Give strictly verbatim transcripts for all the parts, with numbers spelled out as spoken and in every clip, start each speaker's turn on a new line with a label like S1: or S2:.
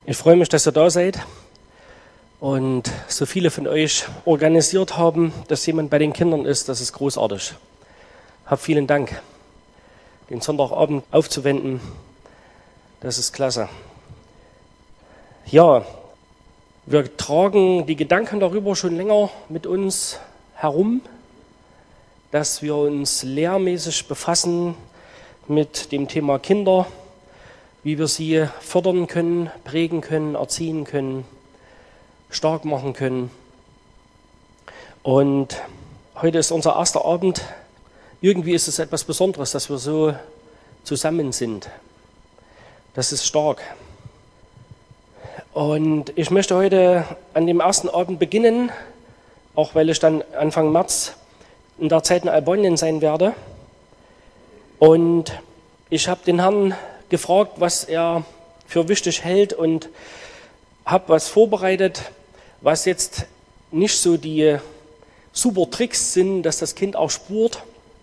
S1: Ich freue mich, dass ihr da seid und so viele von euch organisiert haben, dass jemand bei den Kindern ist. Das ist großartig. Hab vielen Dank, den Sonntagabend aufzuwenden. Das ist klasse. Ja, wir tragen die Gedanken darüber schon länger mit uns herum, dass wir uns lehrmäßig befassen mit dem Thema Kinder, wie wir sie fördern können, prägen können, erziehen können, stark machen können. Und heute ist unser erster Abend. Irgendwie ist es etwas Besonderes, dass wir so zusammen sind. Das ist stark. Und ich möchte heute an dem ersten Abend beginnen, auch weil ich dann Anfang März in der Zeit in Albanien sein werde. Und ich habe den Herrn gefragt, was er für wichtig hält und habe was vorbereitet, was jetzt nicht so die super Tricks sind, dass das Kind auch spurt.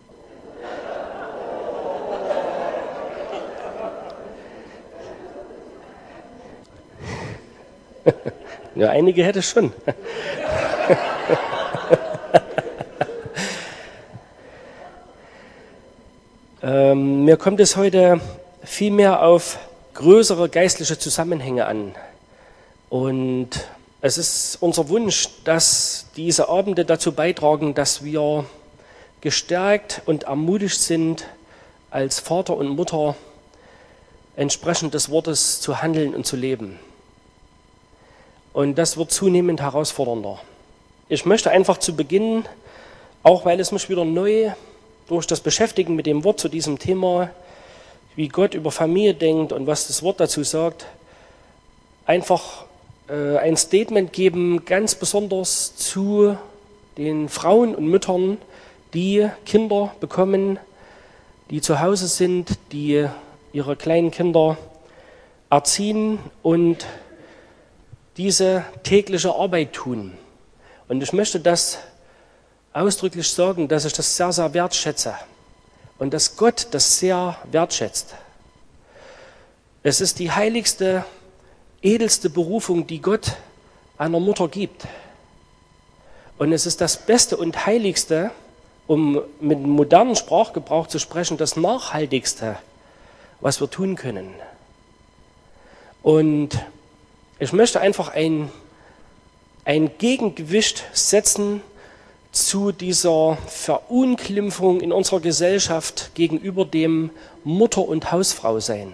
S1: Ja, einige hätte es schon. ähm, mir kommt es heute vielmehr auf größere geistliche Zusammenhänge an. Und es ist unser Wunsch, dass diese Abende dazu beitragen, dass wir gestärkt und ermutigt sind, als Vater und Mutter entsprechend des Wortes zu handeln und zu leben. Und das wird zunehmend herausfordernder. Ich möchte einfach zu Beginn, auch weil es mich wieder neu durch das Beschäftigen mit dem Wort zu diesem Thema, wie Gott über Familie denkt und was das Wort dazu sagt, einfach äh, ein Statement geben, ganz besonders zu den Frauen und Müttern, die Kinder bekommen, die zu Hause sind, die ihre kleinen Kinder erziehen und diese tägliche Arbeit tun. Und ich möchte das ausdrücklich sagen, dass ich das sehr, sehr wertschätze und dass Gott das sehr wertschätzt. Es ist die heiligste, edelste Berufung, die Gott einer Mutter gibt. Und es ist das Beste und Heiligste, um mit dem modernen Sprachgebrauch zu sprechen, das Nachhaltigste, was wir tun können. Und ich möchte einfach ein, ein Gegengewicht setzen zu dieser Verunglimpfung in unserer Gesellschaft gegenüber dem Mutter- und Hausfrau sein.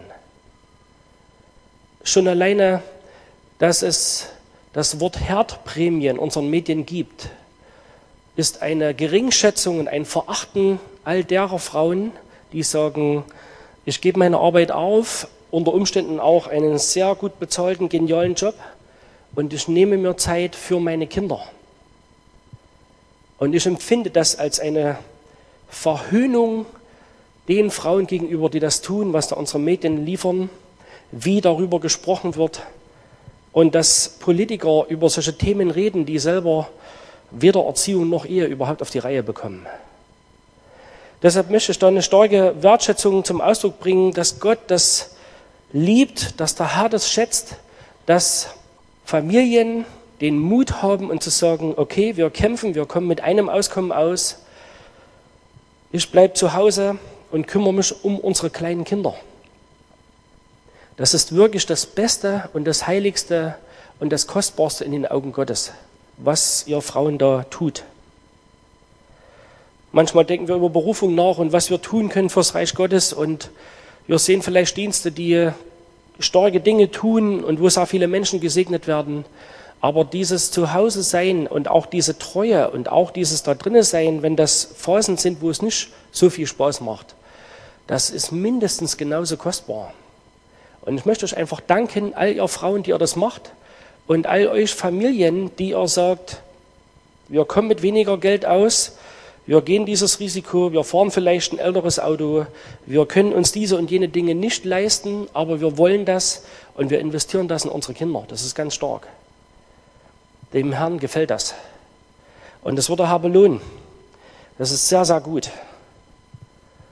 S1: Schon alleine, dass es das Wort Herdprämie in unseren Medien gibt, ist eine Geringschätzung und ein Verachten all derer Frauen, die sagen, ich gebe meine Arbeit auf, unter Umständen auch einen sehr gut bezahlten, genialen Job und ich nehme mir Zeit für meine Kinder. Und ich empfinde das als eine Verhöhnung den Frauen gegenüber, die das tun, was da unsere Medien liefern, wie darüber gesprochen wird und dass Politiker über solche Themen reden, die selber weder Erziehung noch Ehe überhaupt auf die Reihe bekommen. Deshalb möchte ich da eine starke Wertschätzung zum Ausdruck bringen, dass Gott das liebt, dass der Herr das schätzt, dass Familien den Mut haben und zu sagen, okay, wir kämpfen, wir kommen mit einem Auskommen aus, ich bleibe zu Hause und kümmere mich um unsere kleinen Kinder. Das ist wirklich das Beste und das Heiligste und das Kostbarste in den Augen Gottes, was ihr Frauen da tut. Manchmal denken wir über Berufung nach und was wir tun können fürs Reich Gottes und wir sehen vielleicht Dienste, die starke Dinge tun und wo sehr viele Menschen gesegnet werden. Aber dieses Zuhause sein und auch diese Treue und auch dieses da drinnen sein, wenn das Phasen sind, wo es nicht so viel Spaß macht, das ist mindestens genauso kostbar. Und ich möchte euch einfach danken, all ihr Frauen, die ihr das macht und all euch Familien, die ihr sagt, wir kommen mit weniger Geld aus, wir gehen dieses Risiko, wir fahren vielleicht ein älteres Auto, wir können uns diese und jene Dinge nicht leisten, aber wir wollen das und wir investieren das in unsere Kinder. Das ist ganz stark. Dem Herrn gefällt das. Und das wird der Herr belohnen. Das ist sehr, sehr gut.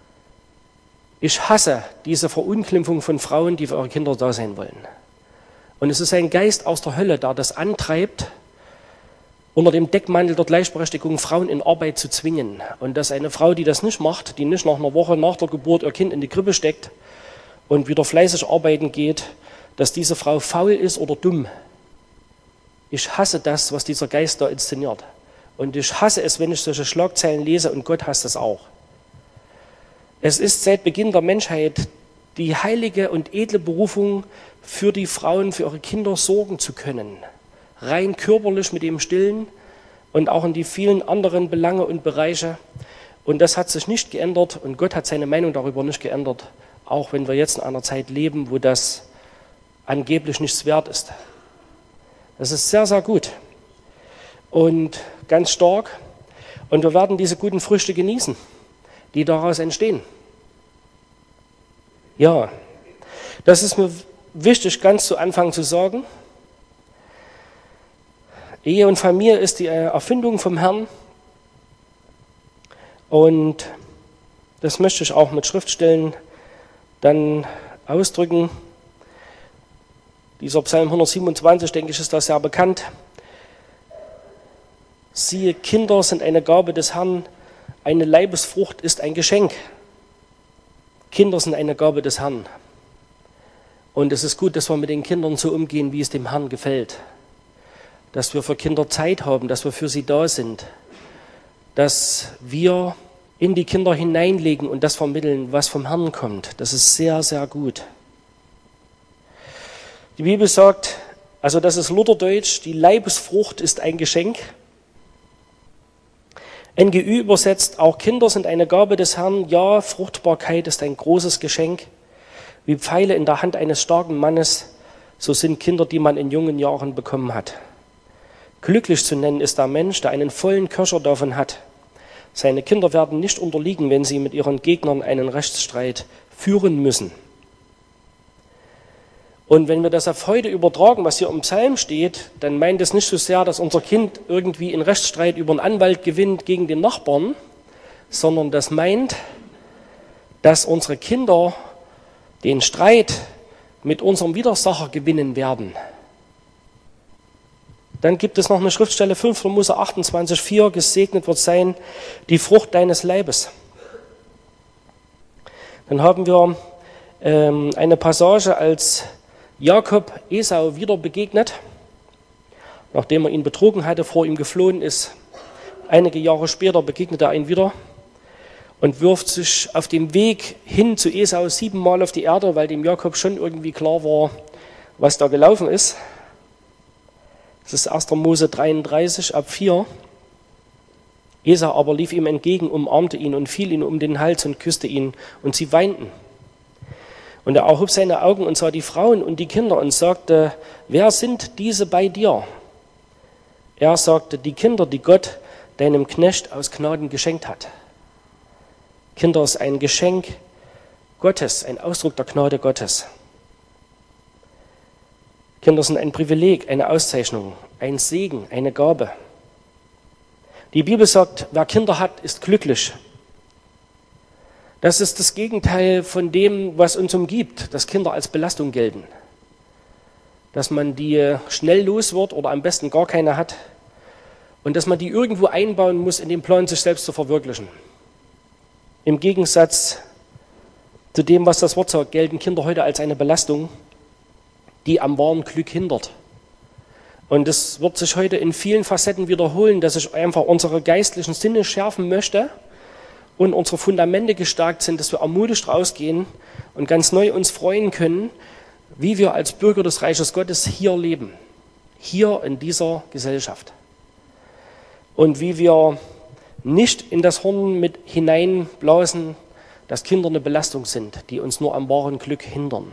S1: Ich hasse diese Verunglimpfung von Frauen, die für ihre Kinder da sein wollen. Und es ist ein Geist aus der Hölle, der das antreibt, unter dem Deckmantel der Gleichberechtigung Frauen in Arbeit zu zwingen. Und dass eine Frau, die das nicht macht, die nicht nach einer Woche nach der Geburt ihr Kind in die Krippe steckt und wieder fleißig arbeiten geht, dass diese Frau faul ist oder dumm. Ich hasse das, was dieser Geist da inszeniert. Und ich hasse es, wenn ich solche Schlagzeilen lese, und Gott hasst es auch. Es ist seit Beginn der Menschheit die heilige und edle Berufung, für die Frauen, für ihre Kinder sorgen zu können. Rein körperlich mit dem Stillen und auch in die vielen anderen Belange und Bereiche. Und das hat sich nicht geändert und Gott hat seine Meinung darüber nicht geändert, auch wenn wir jetzt in einer Zeit leben, wo das angeblich nichts wert ist. Das ist sehr, sehr gut und ganz stark. Und wir werden diese guten Früchte genießen, die daraus entstehen. Ja, das ist mir wichtig, ganz zu Anfang zu sagen. Ehe und Familie ist die Erfindung vom Herrn. Und das möchte ich auch mit Schriftstellen dann ausdrücken. Dieser Psalm hundertsiebenundzwanzig, denke ich, ist da sehr bekannt. Siehe, Kinder sind eine Gabe des Herrn, eine Leibesfrucht ist ein Geschenk. Kinder sind eine Gabe des Herrn. Und es ist gut, dass wir mit den Kindern so umgehen, wie es dem Herrn gefällt. Dass wir für Kinder Zeit haben, dass wir für sie da sind. Dass wir in die Kinder hineinlegen und das vermitteln, was vom Herrn kommt. Das ist sehr, sehr gut. Die Bibel sagt, also das ist Lutherdeutsch, die Leibesfrucht ist ein Geschenk. N G Ü übersetzt, auch Kinder sind eine Gabe des Herrn. Ja, Fruchtbarkeit ist ein großes Geschenk. Wie Pfeile in der Hand eines starken Mannes, so sind Kinder, die man in jungen Jahren bekommen hat. Glücklich zu nennen ist der Mensch, der einen vollen Köcher davon hat. Seine Kinder werden nicht unterliegen, wenn sie mit ihren Gegnern einen Rechtsstreit führen müssen. Und wenn wir das auf heute übertragen, was hier im Psalm steht, dann meint es nicht so sehr, dass unser Kind irgendwie einen Rechtsstreit über einen Anwalt gewinnt gegen den Nachbarn, sondern das meint, dass unsere Kinder den Streit mit unserem Widersacher gewinnen werden. Dann gibt es noch eine Schriftstelle, fünfter Mose achtundzwanzig, vier, gesegnet wird sein die Frucht deines Leibes. Dann haben wir ähm, eine Passage, als Jakob Esau wieder begegnet, nachdem er ihn betrogen hatte, vor ihm geflohen ist. Einige Jahre später begegnet er ihn wieder und wirft sich auf dem Weg hin zu Esau siebenmal auf die Erde, weil dem Jakob schon irgendwie klar war, was da gelaufen ist. Das ist erster Mose dreiunddreißig ab vier. Esau aber lief ihm entgegen, umarmte ihn und fiel ihm um den Hals und küsste ihn, und sie weinten. Und er erhob seine Augen und sah die Frauen und die Kinder und sagte, wer sind diese bei dir? Er sagte, die Kinder, die Gott deinem Knecht aus Gnaden geschenkt hat. Kinder ist ein Geschenk Gottes, ein Ausdruck der Gnade Gottes. Kinder sind ein Privileg, eine Auszeichnung, ein Segen, eine Gabe. Die Bibel sagt, wer Kinder hat, ist glücklich. Das ist das Gegenteil von dem, was uns umgibt, dass Kinder als Belastung gelten. Dass man die schnell los wird oder am besten gar keine hat und dass man die irgendwo einbauen muss in den Plan, sich selbst zu verwirklichen. Im Gegensatz zu dem, was das Wort sagt, gelten Kinder heute als eine Belastung, die am wahren Glück hindert. Und es wird sich heute in vielen Facetten wiederholen, dass ich einfach unsere geistlichen Sinne schärfen möchte und unsere Fundamente gestärkt sind, dass wir ermutigt rausgehen und ganz neu uns freuen können, wie wir als Bürger des Reiches Gottes hier leben, hier in dieser Gesellschaft. Und wie wir nicht in das Horn mit hineinblasen, dass Kinder eine Belastung sind, die uns nur am wahren Glück hindern.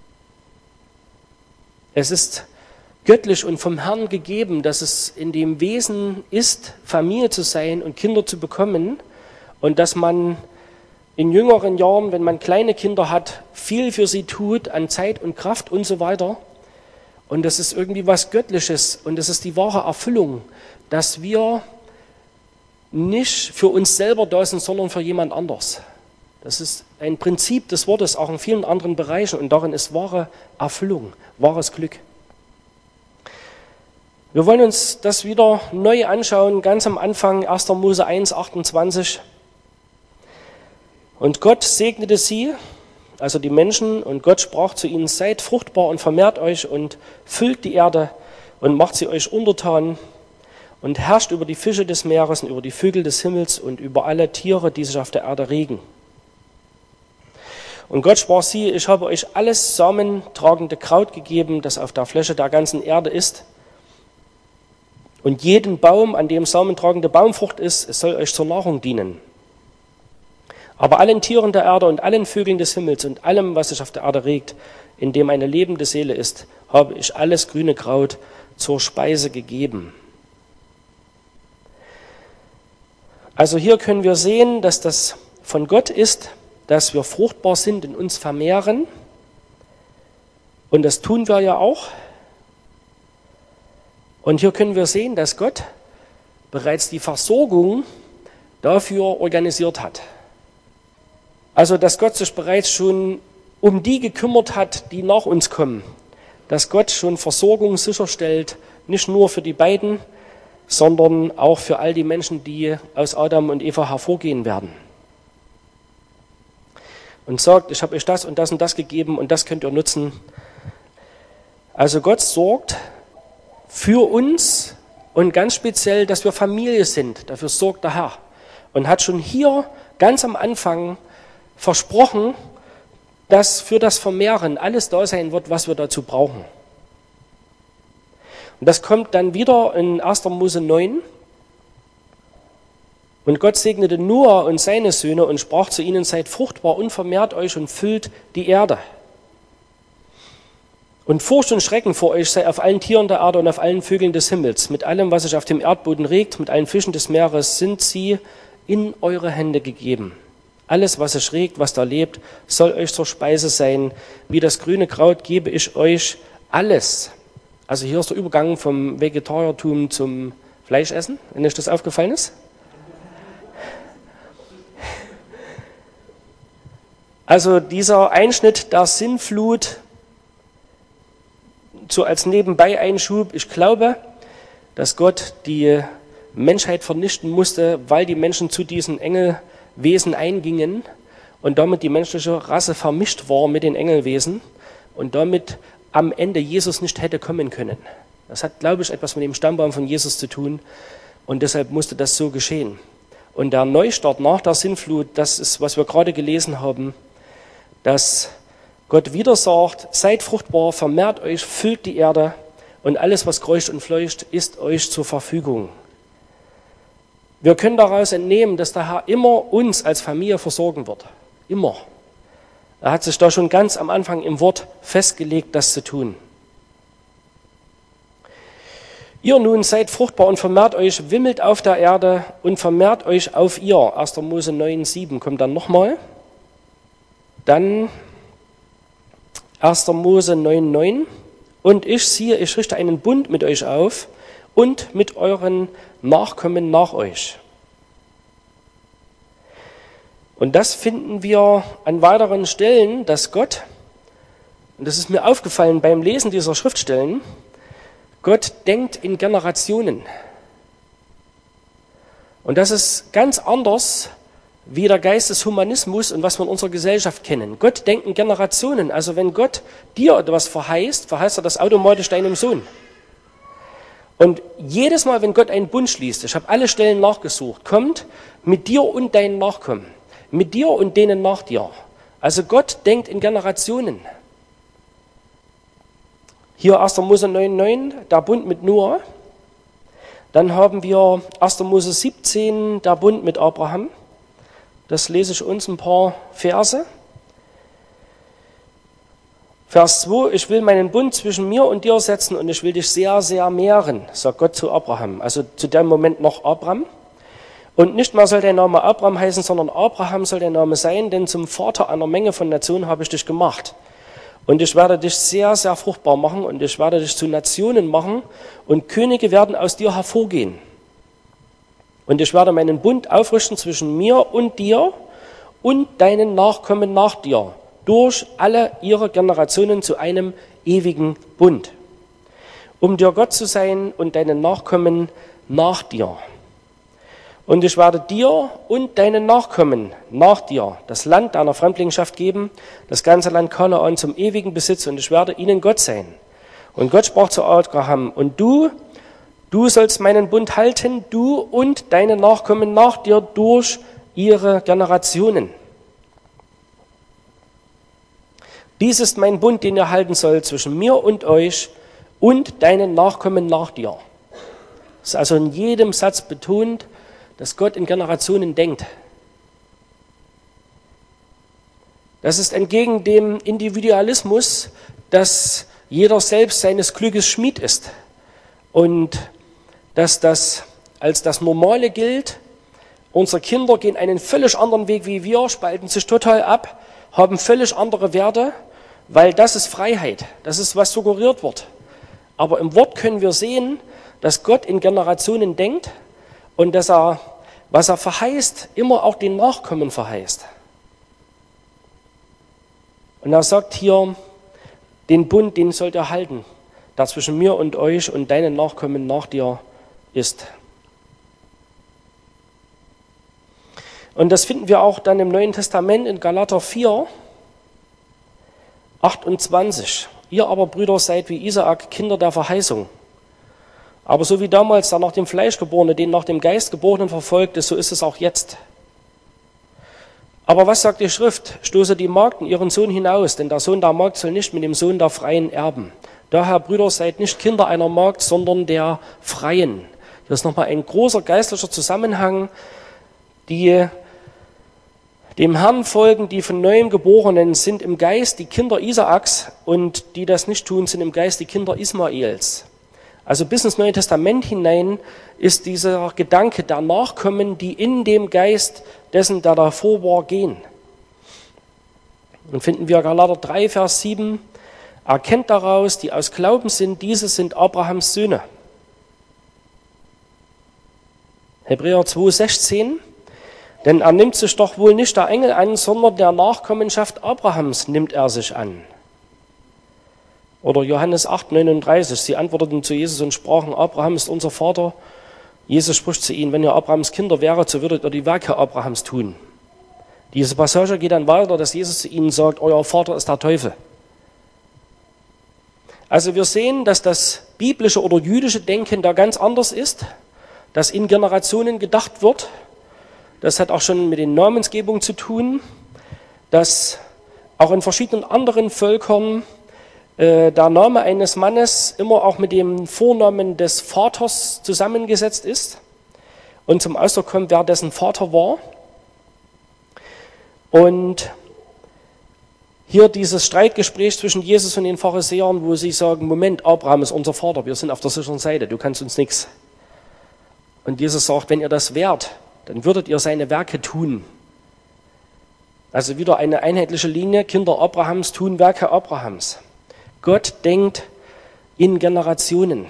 S1: Es ist göttlich und vom Herrn gegeben, dass es in dem Wesen ist, Familie zu sein und Kinder zu bekommen und dass man in jüngeren Jahren, wenn man kleine Kinder hat, viel für sie tut an Zeit und Kraft und so weiter. Und das ist irgendwie was Göttliches und das ist die wahre Erfüllung, dass wir nicht für uns selber da sind, sondern für jemand anders. Das ist ein Prinzip des Wortes, auch in vielen anderen Bereichen, und darin ist wahre Erfüllung, wahres Glück. Wir wollen uns das wieder neu anschauen, ganz am Anfang, erster Mose eins, achtundzwanzig. Und Gott segnete sie, also die Menschen, und Gott sprach zu ihnen: Seid fruchtbar und vermehrt euch und füllt die Erde und macht sie euch untertan und herrscht über die Fische des Meeres und über die Vögel des Himmels und über alle Tiere, die sich auf der Erde regen. Und Gott sprach sie: Ich habe euch alles samentragende Kraut gegeben, das auf der Fläche der ganzen Erde ist. Und jeden Baum, an dem samentragende Baumfrucht ist, es soll euch zur Nahrung dienen. Aber allen Tieren der Erde und allen Vögeln des Himmels und allem, was sich auf der Erde regt, in dem eine lebende Seele ist, habe ich alles grüne Kraut zur Speise gegeben. Also hier können wir sehen, dass das von Gott ist, dass wir fruchtbar sind und uns vermehren. Und das tun wir ja auch. Und hier können wir sehen, dass Gott bereits die Versorgung dafür organisiert hat. Also, dass Gott sich bereits schon um die gekümmert hat, die nach uns kommen. Dass Gott schon Versorgung sicherstellt, nicht nur für die beiden, sondern auch für all die Menschen, die aus Adam und Eva hervorgehen werden. Und sagt: Ich habe euch das und das und das gegeben und das könnt ihr nutzen. Also Gott sorgt für uns und ganz speziell, dass wir Familie sind. Dafür sorgt der Herr. Und hat schon hier ganz am Anfang versprochen, dass für das Vermehren alles da sein wird, was wir dazu brauchen. Und das kommt dann wieder in erster Mose neun. Und Gott segnete Noah und seine Söhne und sprach zu ihnen: Seid fruchtbar und vermehrt euch und füllt die Erde. Und Furcht und Schrecken vor euch sei auf allen Tieren der Erde und auf allen Vögeln des Himmels. Mit allem, was sich auf dem Erdboden regt, mit allen Fischen des Meeres, sind sie in eure Hände gegeben. Alles, was sich regt, was da lebt, soll euch zur Speise sein. Wie das grüne Kraut gebe ich euch alles. Also hier ist der Übergang vom Vegetariertum zum Fleischessen, wenn euch das aufgefallen ist. Also dieser Einschnitt der Sintflut, so als Nebenbei-Einschub: Ich glaube, dass Gott die Menschheit vernichten musste, weil die Menschen zu diesen Engelwesen eingingen und damit die menschliche Rasse vermischt war mit den Engelwesen und damit am Ende Jesus nicht hätte kommen können. Das hat, glaube ich, etwas mit dem Stammbaum von Jesus zu tun und deshalb musste das so geschehen. Und der Neustart nach der Sintflut, das ist, was wir gerade gelesen haben, dass Gott wieder sagt: Seid fruchtbar, vermehrt euch, füllt die Erde und alles, was kreucht und fleucht, ist euch zur Verfügung. Wir können daraus entnehmen, dass der Herr immer uns als Familie versorgen wird. Immer. Er hat sich da schon ganz am Anfang im Wort festgelegt, das zu tun. Ihr nun seid fruchtbar und vermehrt euch, wimmelt auf der Erde und vermehrt euch auf ihr. erster Mose neun, sieben kommt dann nochmal. Dann erster Mose neun, neun. Und ich siehe, ich richte einen Bund mit euch auf und mit euren Nachkommen nach euch. Und das finden wir an weiteren Stellen, dass Gott, und das ist mir aufgefallen beim Lesen dieser Schriftstellen, Gott denkt in Generationen. Und das ist ganz anders wie der Geist des Humanismus und was wir in unserer Gesellschaft kennen. Gott denkt in Generationen. Also wenn Gott dir etwas verheißt, verheißt er das automatisch deinem Sohn. Und jedes Mal, wenn Gott einen Bund schließt, ich habe alle Stellen nachgesucht, kommt mit dir und deinen Nachkommen, mit dir und denen nach dir. Also Gott denkt in Generationen. Hier erster Mose neun, neun, der Bund mit Noah. Dann haben wir erster Mose siebzehn, der Bund mit Abraham. Das lese ich uns ein paar Verse. Vers zwei, ich will meinen Bund zwischen mir und dir setzen und ich will dich sehr, sehr mehren, sagt Gott zu Abraham. Also zu dem Moment noch Abram. Und nicht mehr soll dein Name Abram heißen, sondern Abraham soll dein Name sein, denn zum Vater einer Menge von Nationen habe ich dich gemacht. Und ich werde dich sehr, sehr fruchtbar machen und ich werde dich zu Nationen machen und Könige werden aus dir hervorgehen. Und ich werde meinen Bund aufrichten zwischen mir und dir und deinen Nachkommen nach dir, durch alle ihre Generationen zu einem ewigen Bund. um dir Gott zu sein und deinen Nachkommen nach dir. Und ich werde dir und deinen Nachkommen nach dir das Land deiner Fremdlingschaft geben, das ganze Land Kanaan zum ewigen Besitz, und ich werde ihnen Gott sein. Und Gott sprach zu Abraham, und du, du sollst meinen Bund halten, du und deine Nachkommen nach dir durch ihre Generationen. Dies ist mein Bund, den ihr halten sollt zwischen mir und euch und deinen Nachkommen nach dir. Es ist also in jedem Satz betont, dass Gott in Generationen denkt. Das ist entgegen dem Individualismus, dass jeder selbst seines Glückes Schmied ist und dass das als das Normale gilt. Unsere Kinder gehen einen völlig anderen Weg wie wir, spalten sich total ab, haben völlig andere Werte, weil das ist Freiheit, das ist, was suggeriert wird. Aber im Wort können wir sehen, dass Gott in Generationen denkt und dass er, was er verheißt, immer auch den Nachkommen verheißt. Und er sagt hier, den Bund, den sollt ihr halten, der zwischen mir und euch und deinen Nachkommen nach dir ist. Und das finden wir auch dann im Neuen Testament in Galater vier, achtundzwanzig. Ihr aber, Brüder, seid wie Isaak, Kinder der Verheißung. Aber so wie damals der nach dem Fleisch Geborene den nach dem Geist Geborenen verfolgte, so ist es auch jetzt. Aber was sagt die Schrift? Stoße die Magd und ihren Sohn hinaus, denn der Sohn der Magd soll nicht mit dem Sohn der Freien erben. Daher, Brüder, seid nicht Kinder einer Magd, sondern der Freien. Hier ist nochmal ein großer geistlicher Zusammenhang, die dem Herrn folgen, die von Neuem Geborenen sind im Geist die Kinder Isaaks, und die das nicht tun, sind im Geist die Kinder Ismaels. Also bis ins Neue Testament hinein ist dieser Gedanke der Nachkommen, die in dem Geist dessen, der davor war, gehen. Und finden wir Galater drei, Vers sieben, erkennt daraus, die aus Glauben sind, diese sind Abrahams Söhne. Hebräer zwei, sechzehn, denn er nimmt sich doch wohl nicht der Engel an, sondern der Nachkommenschaft Abrahams nimmt er sich an. Oder Johannes acht, neununddreißig, sie antworteten zu Jesus und sprachen, Abraham ist unser Vater. Jesus spricht zu ihnen, wenn ihr Abrahams Kinder wäret, so würdet ihr die Werke Abrahams tun. Diese Passage geht dann weiter, dass Jesus zu ihnen sagt, euer Vater ist der Teufel. Also wir sehen, dass das biblische oder jüdische Denken da ganz anders ist, dass in Generationen gedacht wird. Das hat auch schon mit den Namensgebungen zu tun, dass auch in verschiedenen anderen Völkern äh, der Name eines Mannes immer auch mit dem Vornamen des Vaters zusammengesetzt ist und zum Ausdruck kommt, wer dessen Vater war. Und hier dieses Streitgespräch zwischen Jesus und den Pharisäern, wo sie sagen, Moment, Abraham ist unser Vater, wir sind auf der sicheren Seite, du kannst uns nichts. Und Jesus sagt, wenn ihr das wärt, dann würdet ihr seine Werke tun. Also wieder eine einheitliche Linie, Kinder Abrahams tun Werke Abrahams. Gott denkt in Generationen.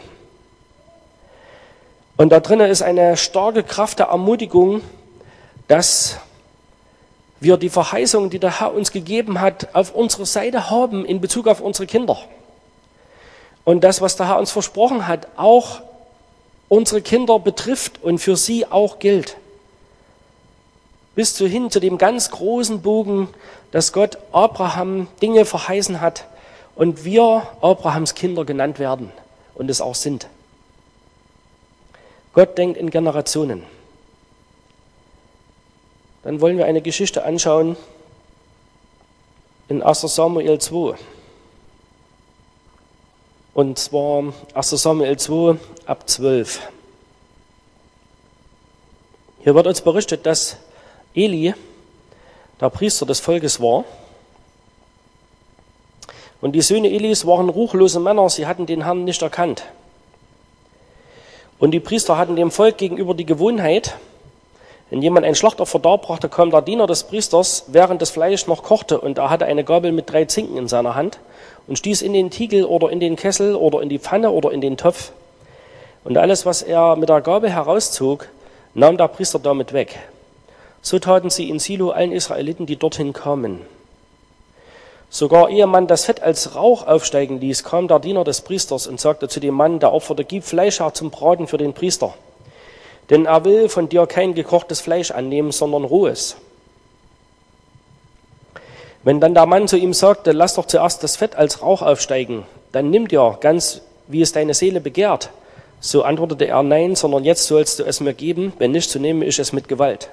S1: Und da drinnen ist eine starke Kraft der Ermutigung, dass wir die Verheißung, die der Herr uns gegeben hat, auf unserer Seite haben in Bezug auf unsere Kinder. Und das, was der Herr uns versprochen hat, auch unsere Kinder betrifft und für sie auch gilt. Bis zu hin zu dem ganz großen Bogen, dass Gott Abraham Dinge verheißen hat und wir Abrahams Kinder genannt werden und es auch sind. Gott denkt in Generationen. Dann wollen wir eine Geschichte anschauen in erster Samuel zwei. Und zwar erster Samuel zwei ab zwölf. Hier wird uns berichtet, dass Eli der Priester des Volkes war. Und die Söhne Elis waren ruchlose Männer, sie hatten den Herrn nicht erkannt. Und die Priester hatten dem Volk gegenüber die Gewohnheit, wenn jemand ein Schlachtopfer darbrachte, kam der Diener des Priesters, während das Fleisch noch kochte, und er hatte eine Gabel mit drei Zinken in seiner Hand und stieß in den Tiegel oder in den Kessel oder in die Pfanne oder in den Topf. Und alles, was er mit der Gabel herauszog, nahm der Priester damit weg. So taten sie in Silo allen Israeliten, die dorthin kamen. Sogar ehe man das Fett als Rauch aufsteigen ließ, kam der Diener des Priesters und sagte zu dem Mann, der opferte, gib Fleisch her zum Braten für den Priester. Denn er will von dir kein gekochtes Fleisch annehmen, sondern rohes. Wenn dann der Mann zu ihm sagte, lass doch zuerst das Fett als Rauch aufsteigen, dann nimm dir ganz, wie es deine Seele begehrt. So antwortete er, nein, sondern jetzt sollst du es mir geben, wenn nicht, so nehme ich es mit Gewalt.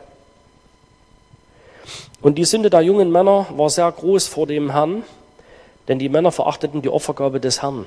S1: Und die Sünde der jungen Männer war sehr groß vor dem Herrn, denn die Männer verachteten die Opfergabe des Herrn.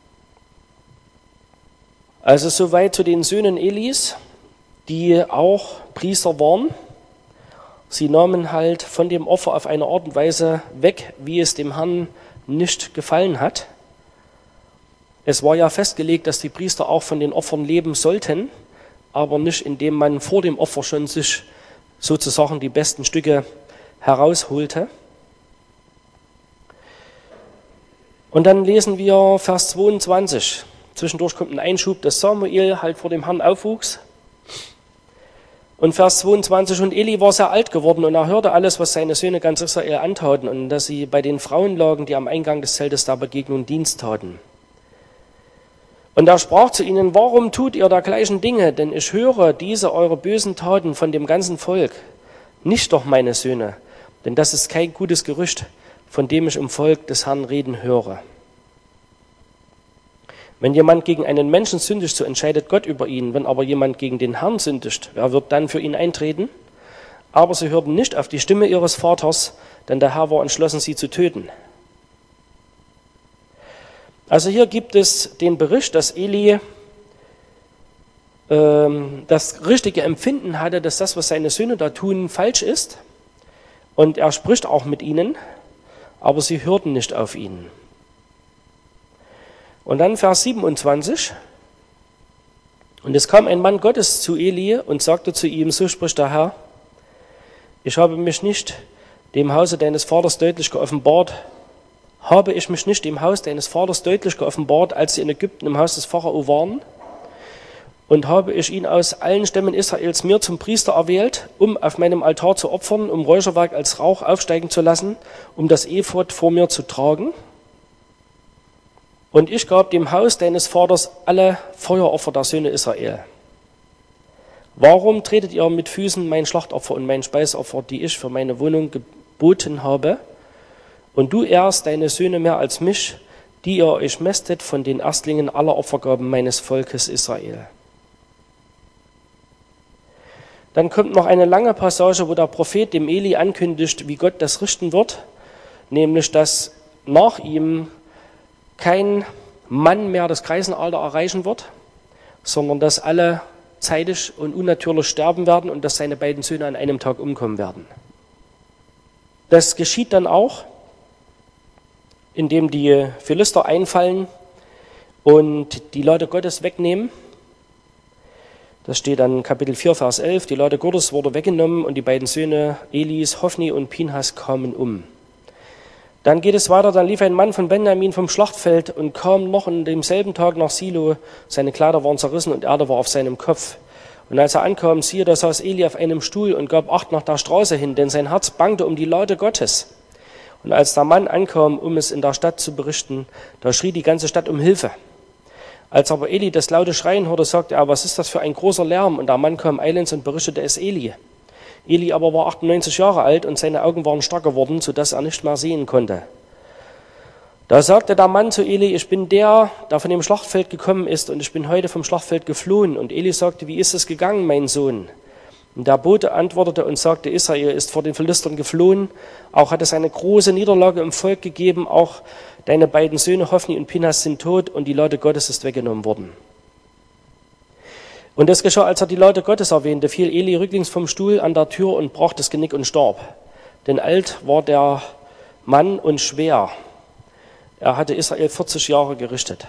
S1: Also soweit zu den Söhnen Elis, die auch Priester waren. Sie nahmen halt von dem Opfer auf eine Art und Weise weg, wie es dem Herrn nicht gefallen hat. Es war ja festgelegt, dass die Priester auch von den Opfern leben sollten, aber nicht, indem man vor dem Opfer schon sich sozusagen die besten Stücke herausholte. Und dann lesen wir Vers zweiundzwanzig. Zwischendurch kommt ein Einschub, dass Samuel halt vor dem Herrn aufwuchs. Und Vers zweiundzwanzig, und Eli war sehr alt geworden und er hörte alles, was seine Söhne ganz Israel antaten und dass sie bei den Frauen lagen, die am Eingang des Zeltes der Begegnung Dienst taten. Und er sprach zu ihnen, warum tut ihr dergleichen Dinge? Denn ich höre diese eure bösen Taten von dem ganzen Volk. Nicht doch, meine Söhne, denn das ist kein gutes Gerücht, von dem ich im Volk des Herrn reden höre. Wenn jemand gegen einen Menschen sündigt, so entscheidet Gott über ihn. Wenn aber jemand gegen den Herrn sündigt, wer wird dann für ihn eintreten? Aber sie hörten nicht auf die Stimme ihres Vaters, denn der Herr war entschlossen, sie zu töten. Also hier gibt es den Bericht, dass Eli ähm, das richtige Empfinden hatte, dass das, was seine Söhne da tun, falsch ist. Und er spricht auch mit ihnen, aber sie hörten nicht auf ihn. Und dann Vers siebenundzwanzig. Und es kam ein Mann Gottes zu Eli und sagte zu ihm, so spricht der Herr, ich habe mich nicht dem Hause deines Vaters deutlich geoffenbart, habe ich mich nicht dem Haus deines Vaters deutlich geoffenbart, als sie in Ägypten im Haus des Pharao waren, und habe ich ihn aus allen Stämmen Israels mir zum Priester erwählt, um auf meinem Altar zu opfern, um Räucherwerk als Rauch aufsteigen zu lassen, um das Ephod vor mir zu tragen. Und ich gab dem Haus deines Vaters alle Feueropfer der Söhne Israel. Warum tretet ihr mit Füßen mein Schlachtopfer und mein Speisopfer, die ich für meine Wohnung geboten habe? Und du ehrst deine Söhne mehr als mich, die ihr euch mästet von den Erstlingen aller Opfergaben meines Volkes Israel. Dann kommt noch eine lange Passage, wo der Prophet dem Eli ankündigt, wie Gott das richten wird, nämlich, dass nach ihm kein Mann mehr das Greisenalter erreichen wird, sondern dass alle zeitig und unnatürlich sterben werden und dass seine beiden Söhne an einem Tag umkommen werden. Das geschieht dann auch, indem die Philister einfallen und die Leute Gottes wegnehmen. Das steht dann Kapitel vier, Vers elf. Die Leute Gottes wurde weggenommen und die beiden Söhne Elis, Hophni und Pinhas kamen um. Dann geht es weiter, dann lief ein Mann von Benjamin vom Schlachtfeld und kam noch an demselben Tag nach Silo. Seine Kleider waren zerrissen und Erde war auf seinem Kopf. Und als er ankam, siehe, da saß Eli auf einem Stuhl und gab Acht nach der Straße hin, denn sein Herz bangte um die Leute Gottes. Und als der Mann ankam, um es in der Stadt zu berichten, da schrie die ganze Stadt um Hilfe. Als aber Eli das laute Schreien hörte, sagte er, was ist das für ein großer Lärm? Und der Mann kam eilends und berichtete es Eli. Eli aber war achtundneunzig Jahre alt und seine Augen waren stark geworden, sodass er nicht mehr sehen konnte. Da sagte der Mann zu Eli, ich bin der, der von dem Schlachtfeld gekommen ist und ich bin heute vom Schlachtfeld geflohen. Und Eli sagte, wie ist es gegangen, mein Sohn? Und der Bote antwortete und sagte, Israel ist vor den Philistern geflohen, auch hat es eine große Niederlage im Volk gegeben, auch deine beiden Söhne Hophni und Pinhas sind tot und die Leute Gottes ist weggenommen worden. Und es geschah, als er die Leute Gottes erwähnte, fiel Eli rücklings vom Stuhl an der Tür und brach das Genick und starb. Denn alt war der Mann und schwer. Er hatte Israel vierzig Jahre gerichtet.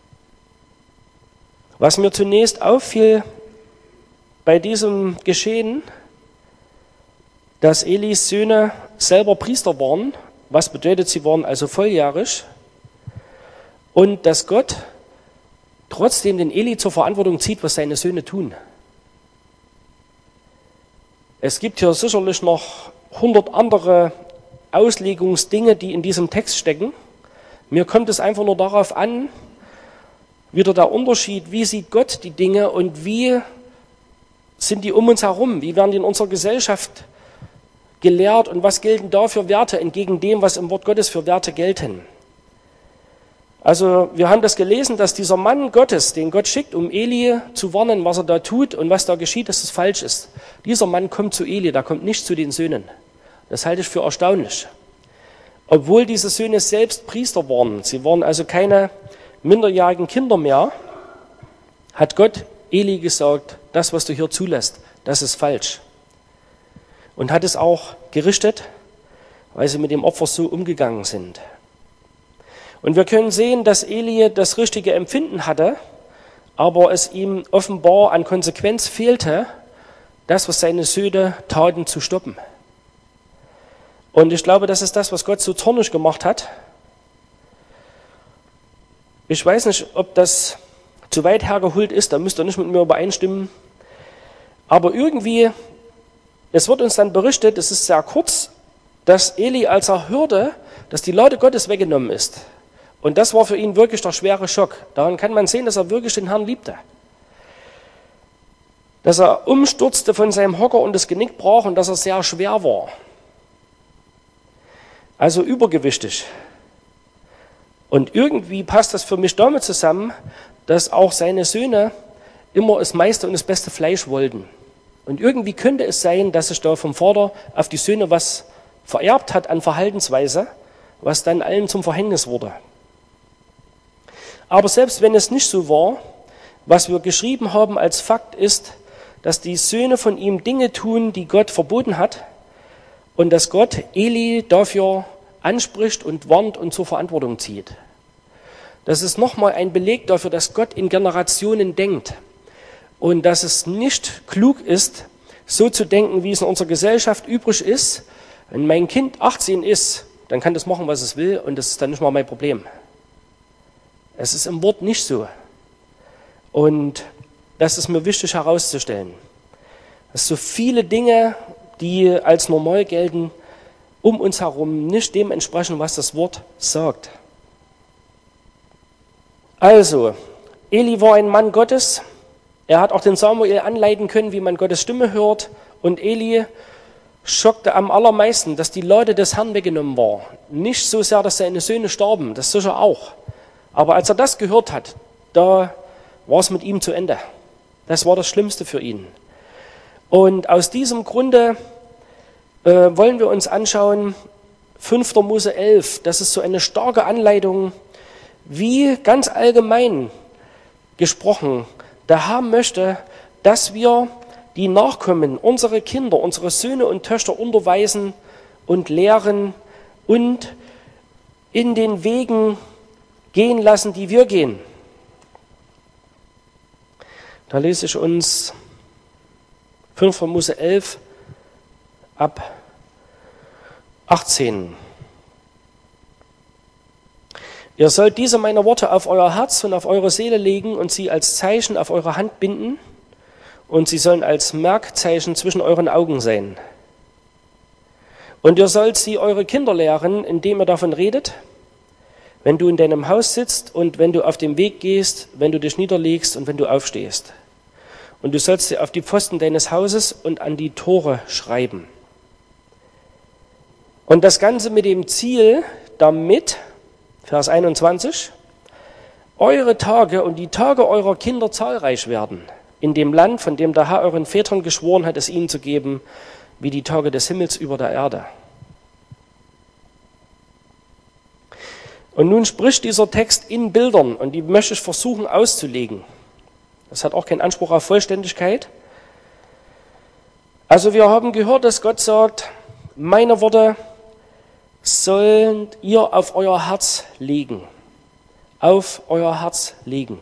S1: Was mir zunächst auffiel bei diesem Geschehen, dass Elis Söhne selber Priester waren, was bedeutet, sie waren also volljährig, und dass Gott trotzdem den Eli zur Verantwortung zieht, was seine Söhne tun. Es gibt hier sicherlich noch hundert andere Auslegungsdinge, die in diesem Text stecken. Mir kommt es einfach nur darauf an, wieder der Unterschied, wie sieht Gott die Dinge und wie sind die um uns herum, wie werden die in unserer Gesellschaft gelehrt und was gelten da für Werte entgegen dem, was im Wort Gottes für Werte gelten. Also wir haben das gelesen, dass dieser Mann Gottes, den Gott schickt, um Eli zu warnen, was er da tut und was da geschieht, dass es falsch ist. Dieser Mann kommt zu Eli, der kommt nicht zu den Söhnen. Das halte ich für erstaunlich. Obwohl diese Söhne selbst Priester waren, sie waren also keine minderjährigen Kinder mehr, hat Gott Eli gesagt, das, was du hier zulässt, das ist falsch. Und hat es auch gerichtet, weil sie mit dem Opfer so umgegangen sind. Und wir können sehen, dass Eli das richtige Empfinden hatte, aber es ihm offenbar an Konsequenz fehlte, das, was seine Söhne taten, zu stoppen. Und ich glaube, das ist das, was Gott so zornig gemacht hat. Ich weiß nicht, ob das zu weit hergeholt ist, da müsst ihr nicht mit mir übereinstimmen. Aber irgendwie, es wird uns dann berichtet, es ist sehr kurz, dass Eli, als er hörte, dass die Laute Gottes weggenommen ist, und das war für ihn wirklich der schwere Schock. Daran kann man sehen, dass er wirklich den Herrn liebte. Dass er umstürzte von seinem Hocker und das Genick brach und dass er sehr schwer war. Also übergewichtig. Und irgendwie passt das für mich damit zusammen, dass auch seine Söhne immer das meiste und das beste Fleisch wollten. Und irgendwie könnte es sein, dass sich da vom Vater auf die Söhne was vererbt hat an Verhaltensweise, was dann allen zum Verhängnis wurde. Aber selbst wenn es nicht so war, was wir geschrieben haben als Fakt ist, dass die Söhne von ihm Dinge tun, die Gott verboten hat und dass Gott Eli dafür anspricht und warnt und zur Verantwortung zieht. Das ist nochmal ein Beleg dafür, dass Gott in Generationen denkt und dass es nicht klug ist, so zu denken, wie es in unserer Gesellschaft übrig ist. Wenn mein Kind achtzehn ist, dann kann das machen, was es will und das ist dann nicht mal mein Problem. Es ist im Wort nicht so. Und das ist mir wichtig herauszustellen. Dass so viele Dinge, die als normal gelten, um uns herum nicht dem entsprechen, was das Wort sagt. Also, Eli war ein Mann Gottes. Er hat auch den Samuel anleiten können, wie man Gottes Stimme hört. Und Eli schockte am allermeisten, dass die Leute des Herrn weggenommen war. Nicht so sehr, dass seine Söhne starben, das sicher auch. Aber als er das gehört hat, da war es mit ihm zu Ende. Das war das Schlimmste für ihn. Und aus diesem Grunde äh, wollen wir uns anschauen, fünfter Mose elf, das ist so eine starke Anleitung, wie ganz allgemein gesprochen der Herr möchte, dass wir die Nachkommen, unsere Kinder, unsere Söhne und Töchter unterweisen und lehren und in den Wegen gehen lassen, die wir gehen. Da lese ich uns fünfter Mose elf ab achtzehn. Ihr sollt diese meine Worte auf euer Herz und auf eure Seele legen und sie als Zeichen auf eure Hand binden und sie sollen als Merkzeichen zwischen euren Augen sein. Und ihr sollt sie eure Kinder lehren, indem ihr davon redet, wenn du in deinem Haus sitzt und wenn du auf dem Weg gehst, wenn du dich niederlegst und wenn du aufstehst. Und du sollst sie auf die Pfosten deines Hauses und an die Tore schreiben. Und das Ganze mit dem Ziel, damit, Vers einundzwanzig, eure Tage und die Tage eurer Kinder zahlreich werden, in dem Land, von dem der Herr euren Vätern geschworen hat, es ihnen zu geben, wie die Tage des Himmels über der Erde. Und nun spricht dieser Text in Bildern und die möchte ich versuchen auszulegen. Das hat auch keinen Anspruch auf Vollständigkeit. Also wir haben gehört, dass Gott sagt, meine Worte sollt ihr auf euer Herz legen. Auf euer Herz legen.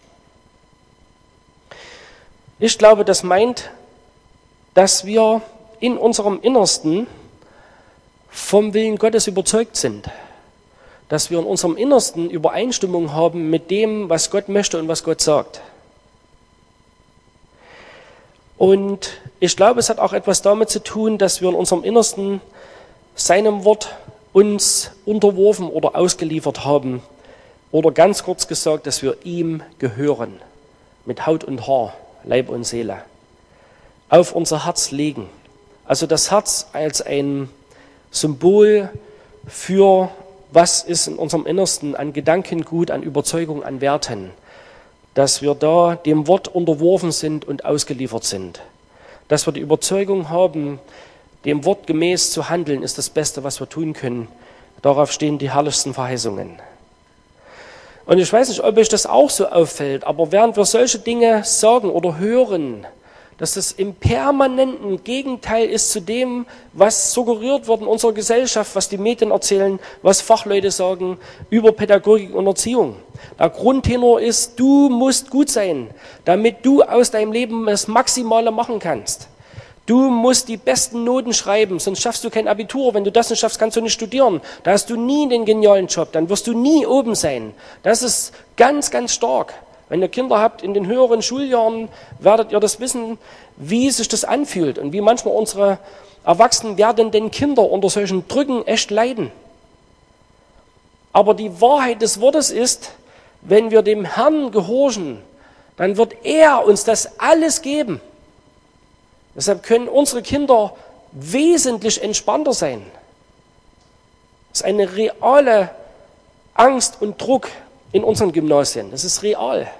S1: Ich glaube, das meint, dass wir in unserem Innersten vom Willen Gottes überzeugt sind. Dass wir in unserem Innersten Übereinstimmung haben mit dem, was Gott möchte und was Gott sagt. Und ich glaube, es hat auch etwas damit zu tun, dass wir in unserem Innersten seinem Wort uns unterworfen oder ausgeliefert haben. Oder ganz kurz gesagt, dass wir ihm gehören, mit Haut und Haar, Leib und Seele, auf unser Herz legen. Also das Herz als ein Symbol für, was ist in unserem Innersten an Gedankengut, an Überzeugung, an Werten, dass wir da dem Wort unterworfen sind und ausgeliefert sind. Dass wir die Überzeugung haben, dem Wort gemäß zu handeln, ist das Beste, was wir tun können. Darauf stehen die herrlichsten Verheißungen. Und ich weiß nicht, ob euch das auch so auffällt, aber während wir solche Dinge sagen oder hören, dass das im permanenten Gegenteil ist zu dem, was suggeriert wird in unserer Gesellschaft, was die Medien erzählen, was Fachleute sagen über Pädagogik und Erziehung. Der Grundtenor ist, du musst gut sein, damit du aus deinem Leben das Maximale machen kannst. Du musst die besten Noten schreiben, sonst schaffst du kein Abitur. Wenn du das nicht schaffst, kannst du nicht studieren. Da hast du nie den genialen Job, dann wirst du nie oben sein. Das ist ganz, ganz stark. Wenn ihr Kinder habt in den höheren Schuljahren, werdet ihr das wissen, wie sich das anfühlt und wie manchmal unsere erwachsen werdenden Kinder unter solchen Drücken echt leiden. Aber die Wahrheit des Wortes ist, wenn wir dem Herrn gehorchen, dann wird er uns das alles geben. Deshalb können unsere Kinder wesentlich entspannter sein. Das ist eine reale Angst und Druck in unseren Gymnasien. Das ist real.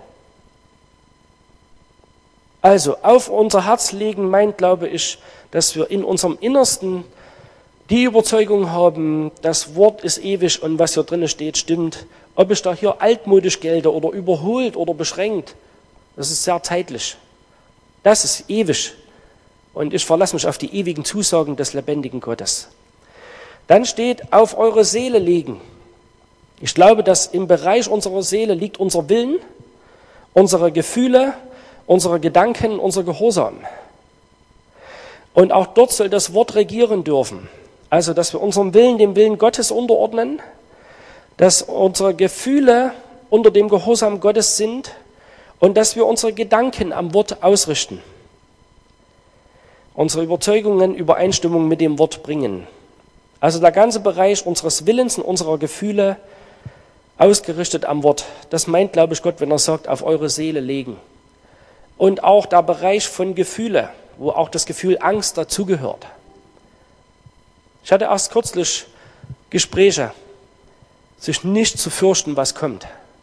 S1: Also auf unser Herz legen meint, glaube ich, dass wir in unserem Innersten die Überzeugung haben, das Wort ist ewig und was hier drin steht, stimmt. Ob ich da hier altmodisch gelte oder überholt oder beschränkt, das ist sehr zeitlich. Das ist ewig. Und ich verlasse mich auf die ewigen Zusagen des lebendigen Gottes. Dann steht, auf eure Seele legen. Ich glaube, dass im Bereich unserer Seele liegt unser Willen, unsere Gefühle, unsere Gedanken, unser Gehorsam. Und auch dort soll das Wort regieren dürfen. Also, dass wir unseren Willen dem Willen Gottes unterordnen, dass unsere Gefühle unter dem Gehorsam Gottes sind und dass wir unsere Gedanken am Wort ausrichten. Unsere Überzeugungen in Übereinstimmung mit dem Wort bringen. Also der ganze Bereich unseres Willens und unserer Gefühle ausgerichtet am Wort. Das meint, glaube ich, Gott, wenn er sagt, auf eure Seele legen. Und auch der Bereich von Gefühle, wo auch das Gefühl Angst dazugehört. Ich hatte erst kürzlich Gespräche, sich nicht zu fürchten, was kommt.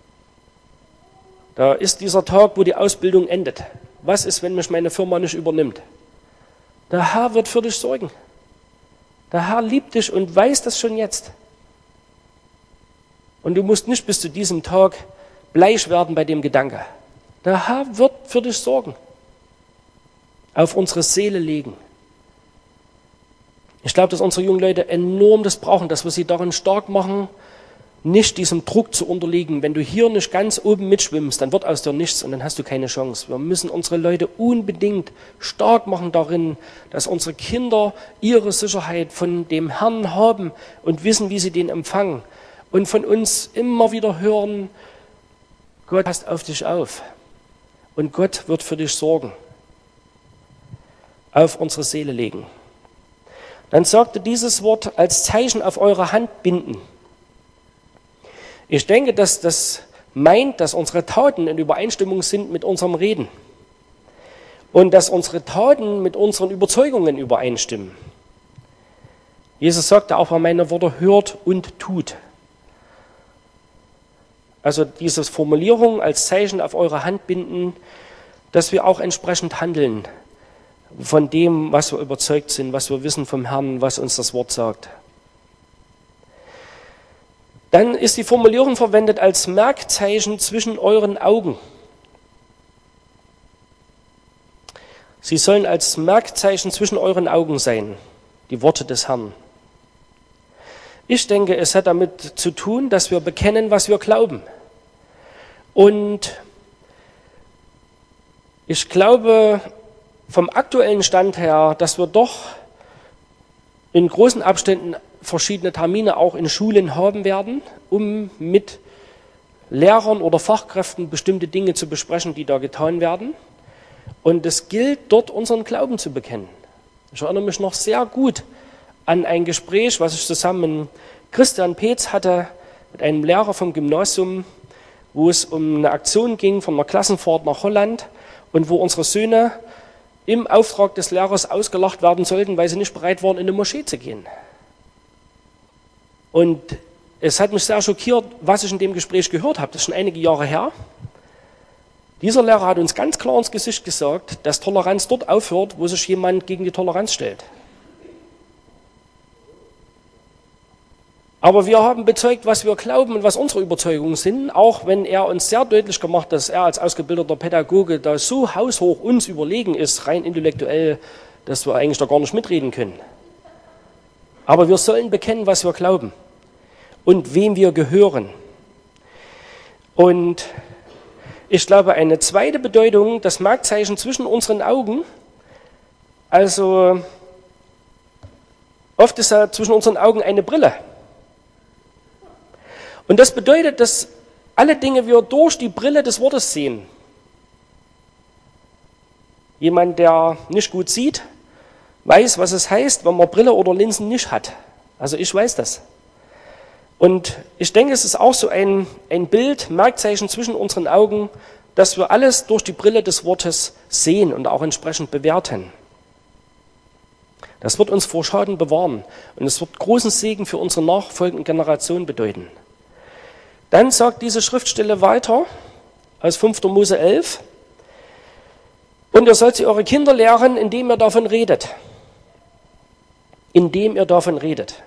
S1: Da ist dieser Tag, wo die Ausbildung endet. Was ist, wenn mich meine Firma nicht übernimmt? Der Herr wird für dich sorgen. Der Herr liebt dich und weiß das schon jetzt. Und du musst nicht bis zu diesem Tag bleich werden bei dem Gedanke. Der Herr wird für dich sorgen. Auf unsere Seele legen. Ich glaube, dass unsere jungen Leute enorm das brauchen, dass wir sie darin stark machen, nicht diesem Druck zu unterliegen. Wenn du hier nicht ganz oben mitschwimmst, dann wird aus dir nichts und dann hast du keine Chance. Wir müssen unsere Leute unbedingt stark machen darin, dass unsere Kinder ihre Sicherheit von dem Herrn haben und wissen, wie sie den empfangen. Und von uns immer wieder hören, Gott passt auf dich auf und Gott wird für dich sorgen. Auf unsere Seele legen. Dann sagte dieses Wort als Zeichen auf eure Hand binden. Ich denke, dass das meint, dass unsere Taten in Übereinstimmung sind mit unserem Reden und dass unsere Taten mit unseren Überzeugungen übereinstimmen. Jesus sagte auch, wer meine Worte hört und tut. Also diese Formulierung als Zeichen auf eure Hand binden, dass wir auch entsprechend handeln von dem, was wir überzeugt sind, was wir wissen vom Herrn, was uns das Wort sagt. Dann ist die Formulierung verwendet als Merkzeichen zwischen euren Augen. Sie sollen als Merkzeichen zwischen euren Augen sein, die Worte des Herrn. Ich denke, es hat damit zu tun, dass wir bekennen, was wir glauben. Und ich glaube vom aktuellen Stand her, dass wir doch in großen Abständen verschiedene Termine auch in Schulen haben werden, um mit Lehrern oder Fachkräften bestimmte Dinge zu besprechen, die da getan werden. Und es gilt dort, unseren Glauben zu bekennen. Ich erinnere mich noch sehr gut an ein Gespräch, was ich zusammen mit Christian Peetz hatte, mit einem Lehrer vom Gymnasium, wo es um eine Aktion ging von einer Klassenfahrt nach Holland und wo unsere Söhne im Auftrag des Lehrers ausgelacht werden sollten, weil sie nicht bereit waren, in eine Moschee zu gehen. Und es hat mich sehr schockiert, was ich in dem Gespräch gehört habe. Das ist schon einige Jahre her. Dieser Lehrer hat uns ganz klar ins Gesicht gesagt, dass Toleranz dort aufhört, wo sich jemand gegen die Toleranz stellt. Aber wir haben bezeugt, was wir glauben und was unsere Überzeugungen sind, auch wenn er uns sehr deutlich gemacht hat, dass er als ausgebildeter Pädagoge da so haushoch uns überlegen ist, rein intellektuell, dass wir eigentlich da gar nicht mitreden können. Aber wir sollen bekennen, was wir glauben und wem wir gehören. Und ich glaube, eine zweite Bedeutung, das Merkzeichen zwischen unseren Augen, also oft ist ja zwischen unseren Augen eine Brille. Und das bedeutet, dass alle Dinge wir durch die Brille des Wortes sehen. Jemand, der nicht gut sieht, weiß, was es heißt, wenn man Brille oder Linsen nicht hat. Also ich weiß das. Und ich denke, es ist auch so ein, ein Bild, Merkzeichen zwischen unseren Augen, dass wir alles durch die Brille des Wortes sehen und auch entsprechend bewerten. Das wird uns vor Schaden bewahren und es wird großen Segen für unsere nachfolgenden Generationen bedeuten. Dann sagt diese Schriftstelle weiter, aus fünfter Mose elf, und ihr sollt sie eure Kinder lehren, indem ihr davon redet. Indem ihr davon redet.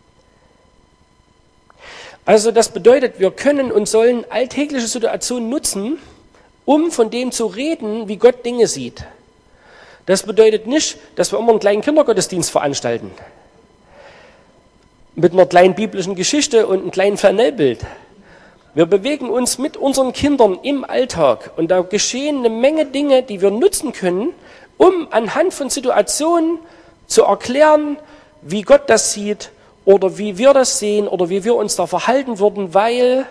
S1: Also das bedeutet, wir können und sollen alltägliche Situationen nutzen, um von dem zu reden, wie Gott Dinge sieht. Das bedeutet nicht, dass wir immer einen kleinen Kindergottesdienst veranstalten. Mit einer kleinen biblischen Geschichte und einem kleinen Flanellbild. Wir bewegen uns mit unseren Kindern im Alltag und da geschehen eine Menge Dinge, die wir nutzen können, um anhand von Situationen zu erklären, wie Gott das sieht oder wie wir das sehen oder wie wir uns da verhalten würden, weil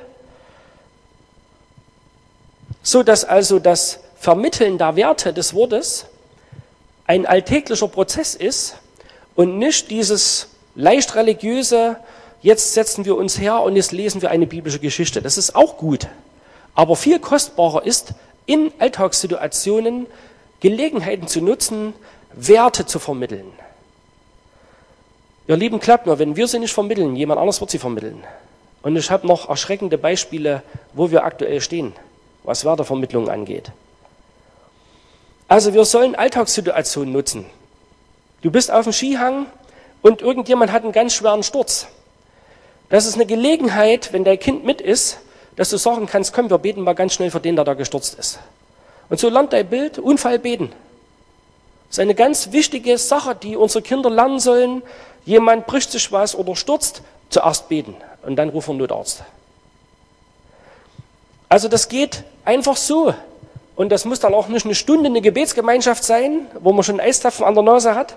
S1: so dass also das Vermitteln der Werte des Wortes ein alltäglicher Prozess ist und nicht dieses leicht religiöse, jetzt setzen wir uns her und jetzt lesen wir eine biblische Geschichte. Das ist auch gut. Aber viel kostbarer ist, in Alltagssituationen Gelegenheiten zu nutzen, Werte zu vermitteln. Ihr Lieben, klappt nur, wenn wir sie nicht vermitteln, jemand anderes wird sie vermitteln. Und ich habe noch erschreckende Beispiele, wo wir aktuell stehen, was Wertevermittlung angeht. Also wir sollen Alltagssituationen nutzen. Du bist auf dem Skihang und irgendjemand hat einen ganz schweren Sturz. Das ist eine Gelegenheit, wenn dein Kind mit ist, dass du sagen kannst, komm, wir beten mal ganz schnell für den, der da gestürzt ist. Und so lernt dein Bild Unfall beten. Das ist eine ganz wichtige Sache, die unsere Kinder lernen sollen. Jemand bricht sich was oder stürzt, zuerst beten und dann rufen wir einen Notarzt. Also das geht einfach so. Und das muss dann auch nicht eine Stunde eine Gebetsgemeinschaft sein, wo man schon einen Eistapfen an der Nase hat.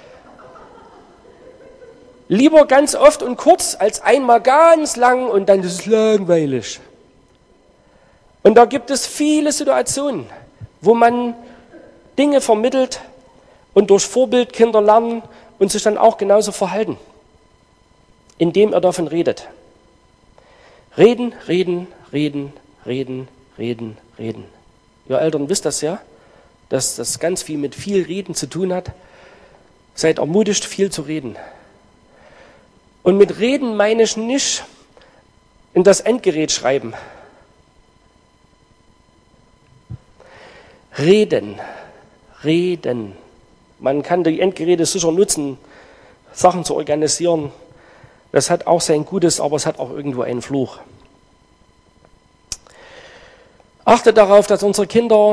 S1: Lieber ganz oft und kurz als einmal ganz lang und dann ist es langweilig. Und da gibt es viele Situationen, wo man Dinge vermittelt und durch Vorbild Kinder lernen und sich dann auch genauso verhalten, indem er davon redet. Reden, reden, reden, reden, reden, reden. Ihr Eltern wisst das ja, dass das ganz viel mit viel Reden zu tun hat. Seid ermutigt, viel zu reden. Und mit Reden meine ich nicht in das Endgerät schreiben. Reden, reden. Man kann die Endgeräte sicher nutzen, Sachen zu organisieren. Das hat auch sein Gutes, aber es hat auch irgendwo einen Fluch. Achtet darauf, dass unsere Kinder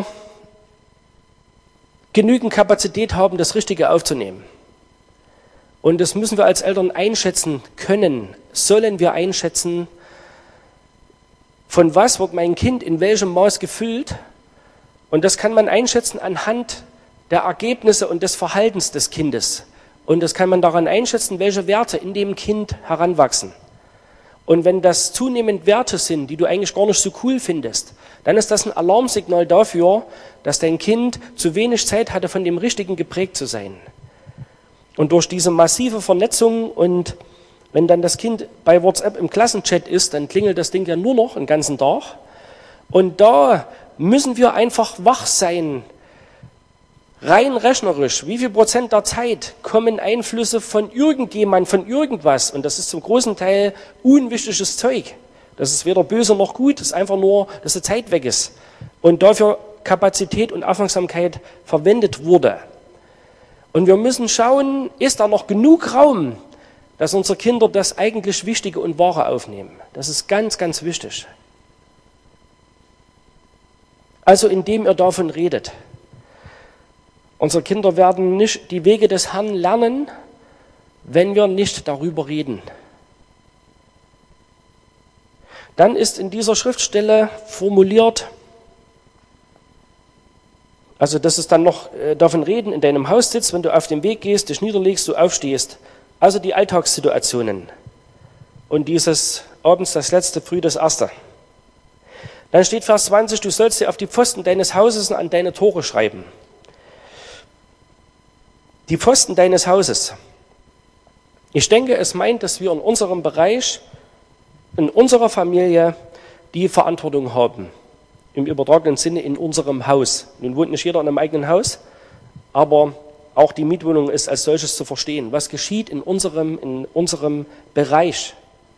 S1: genügend Kapazität haben, das Richtige aufzunehmen. Und das müssen wir als Eltern einschätzen können, sollen wir einschätzen, von was wird mein Kind in welchem Maß gefüllt. Und das kann man einschätzen anhand der Ergebnisse und des Verhaltens des Kindes. Und das kann man daran einschätzen, welche Werte in dem Kind heranwachsen. Und wenn das zunehmend Werte sind, die du eigentlich gar nicht so cool findest, dann ist das ein Alarmsignal dafür, dass dein Kind zu wenig Zeit hatte, von dem Richtigen geprägt zu sein. Und durch diese massive Vernetzung und wenn dann das Kind bei WhatsApp im Klassenchat ist, dann klingelt das Ding ja nur noch den ganzen Tag. Und da müssen wir einfach wach sein, rein rechnerisch. Wie viel Prozent der Zeit kommen Einflüsse von irgendjemand, von irgendwas? Und das ist zum großen Teil unwichtiges Zeug. Das ist weder böse noch gut, das ist einfach nur, dass die Zeit weg ist. Und dafür Kapazität und Aufmerksamkeit verwendet wurde. Und wir müssen schauen, ist da noch genug Raum, dass unsere Kinder das eigentlich Wichtige und Wahre aufnehmen. Das ist ganz, ganz wichtig. Also indem ihr davon redet. Unsere Kinder werden nicht die Wege des Herrn lernen, wenn wir nicht darüber reden. Dann ist in dieser Schriftstelle formuliert, also das ist dann noch äh, davon reden, in deinem Haus sitzt, wenn du auf dem Weg gehst, dich niederlegst, du aufstehst. Also die Alltagssituationen. Und dieses abends das letzte, früh das erste. Dann steht Vers zwanzig, du sollst dir auf die Pfosten deines Hauses und an deine Tore schreiben. Die Pfosten deines Hauses. Ich denke, es meint, dass wir in unserem Bereich, in unserer Familie die Verantwortung haben. Im übertragenen Sinne in unserem Haus. Nun wohnt nicht jeder in einem eigenen Haus, aber auch die Mietwohnung ist als solches zu verstehen. Was geschieht in unserem, in unserem Bereich?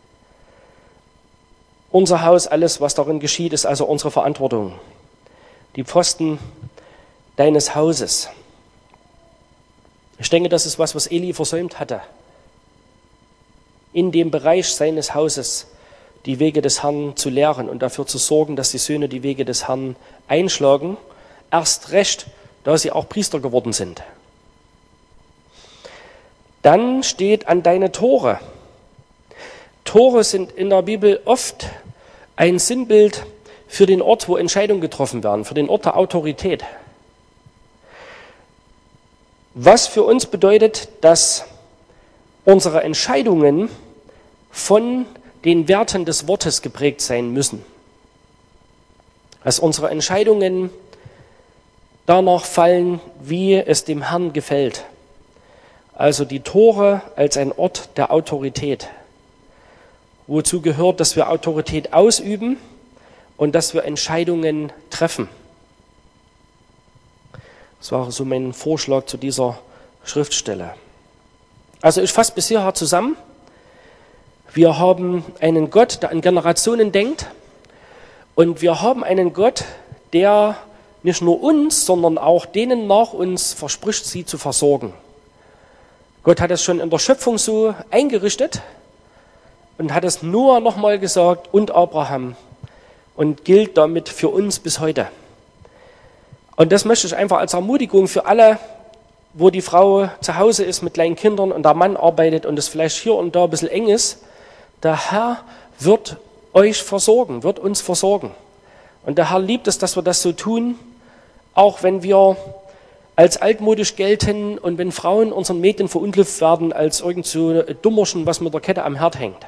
S1: Unser Haus, alles, was darin geschieht, ist also unsere Verantwortung. Die Pfosten deines Hauses. Ich denke, das ist was, was Eli versäumt hatte. In dem Bereich seines Hauses die Wege des Herrn zu lehren und dafür zu sorgen, dass die Söhne die Wege des Herrn einschlagen. Erst recht, da sie auch Priester geworden sind. Dann steht an deine Tore. Tore sind in der Bibel oft ein Sinnbild für den Ort, wo Entscheidungen getroffen werden, für den Ort der Autorität. Was für uns bedeutet, dass unsere Entscheidungen von den Werten des Wortes geprägt sein müssen. Dass unsere Entscheidungen danach fallen, wie es dem Herrn gefällt. Also die Tore als ein Ort der Autorität. Wozu gehört, dass wir Autorität ausüben und dass wir Entscheidungen treffen. Das war so mein Vorschlag zu dieser Schriftstelle. Also ich fasse bis hierher zusammen. Wir haben einen Gott, der an Generationen denkt. Und wir haben einen Gott, der nicht nur uns, sondern auch denen nach uns verspricht, sie zu versorgen. Gott hat es schon in der Schöpfung so eingerichtet und hat es Noah nochmal gesagt und Abraham und gilt damit für uns bis heute. Und das möchte ich einfach als Ermutigung für alle, wo die Frau zu Hause ist mit kleinen Kindern und der Mann arbeitet und es vielleicht hier und da ein bisschen eng ist, der Herr wird euch versorgen, wird uns versorgen. Und der Herr liebt es, dass wir das so tun, auch wenn wir als altmodisch gelten und wenn Frauen unseren Medien verunglimpft werden als irgend so ein Dummerchen, was mit der Kette am Herd hängt.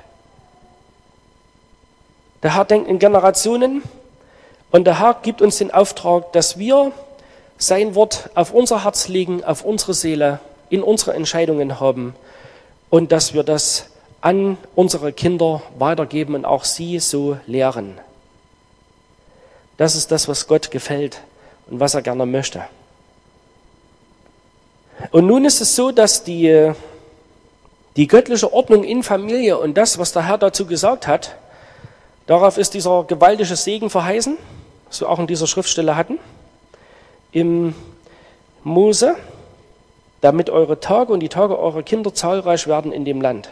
S1: Der Herr denkt in Generationen und der Herr gibt uns den Auftrag, dass wir sein Wort auf unser Herz legen, auf unsere Seele, in unsere Entscheidungen haben und dass wir das an unsere Kinder weitergeben und auch sie so lehren. Das ist das, was Gott gefällt und was er gerne möchte. Und nun ist es so, dass die, die göttliche Ordnung in Familie und das, was der Herr dazu gesagt hat, darauf ist dieser gewaltige Segen verheißen, was wir auch in dieser Schriftstelle hatten, im Mose, damit eure Tage und die Tage eurer Kinder zahlreich werden in dem Land.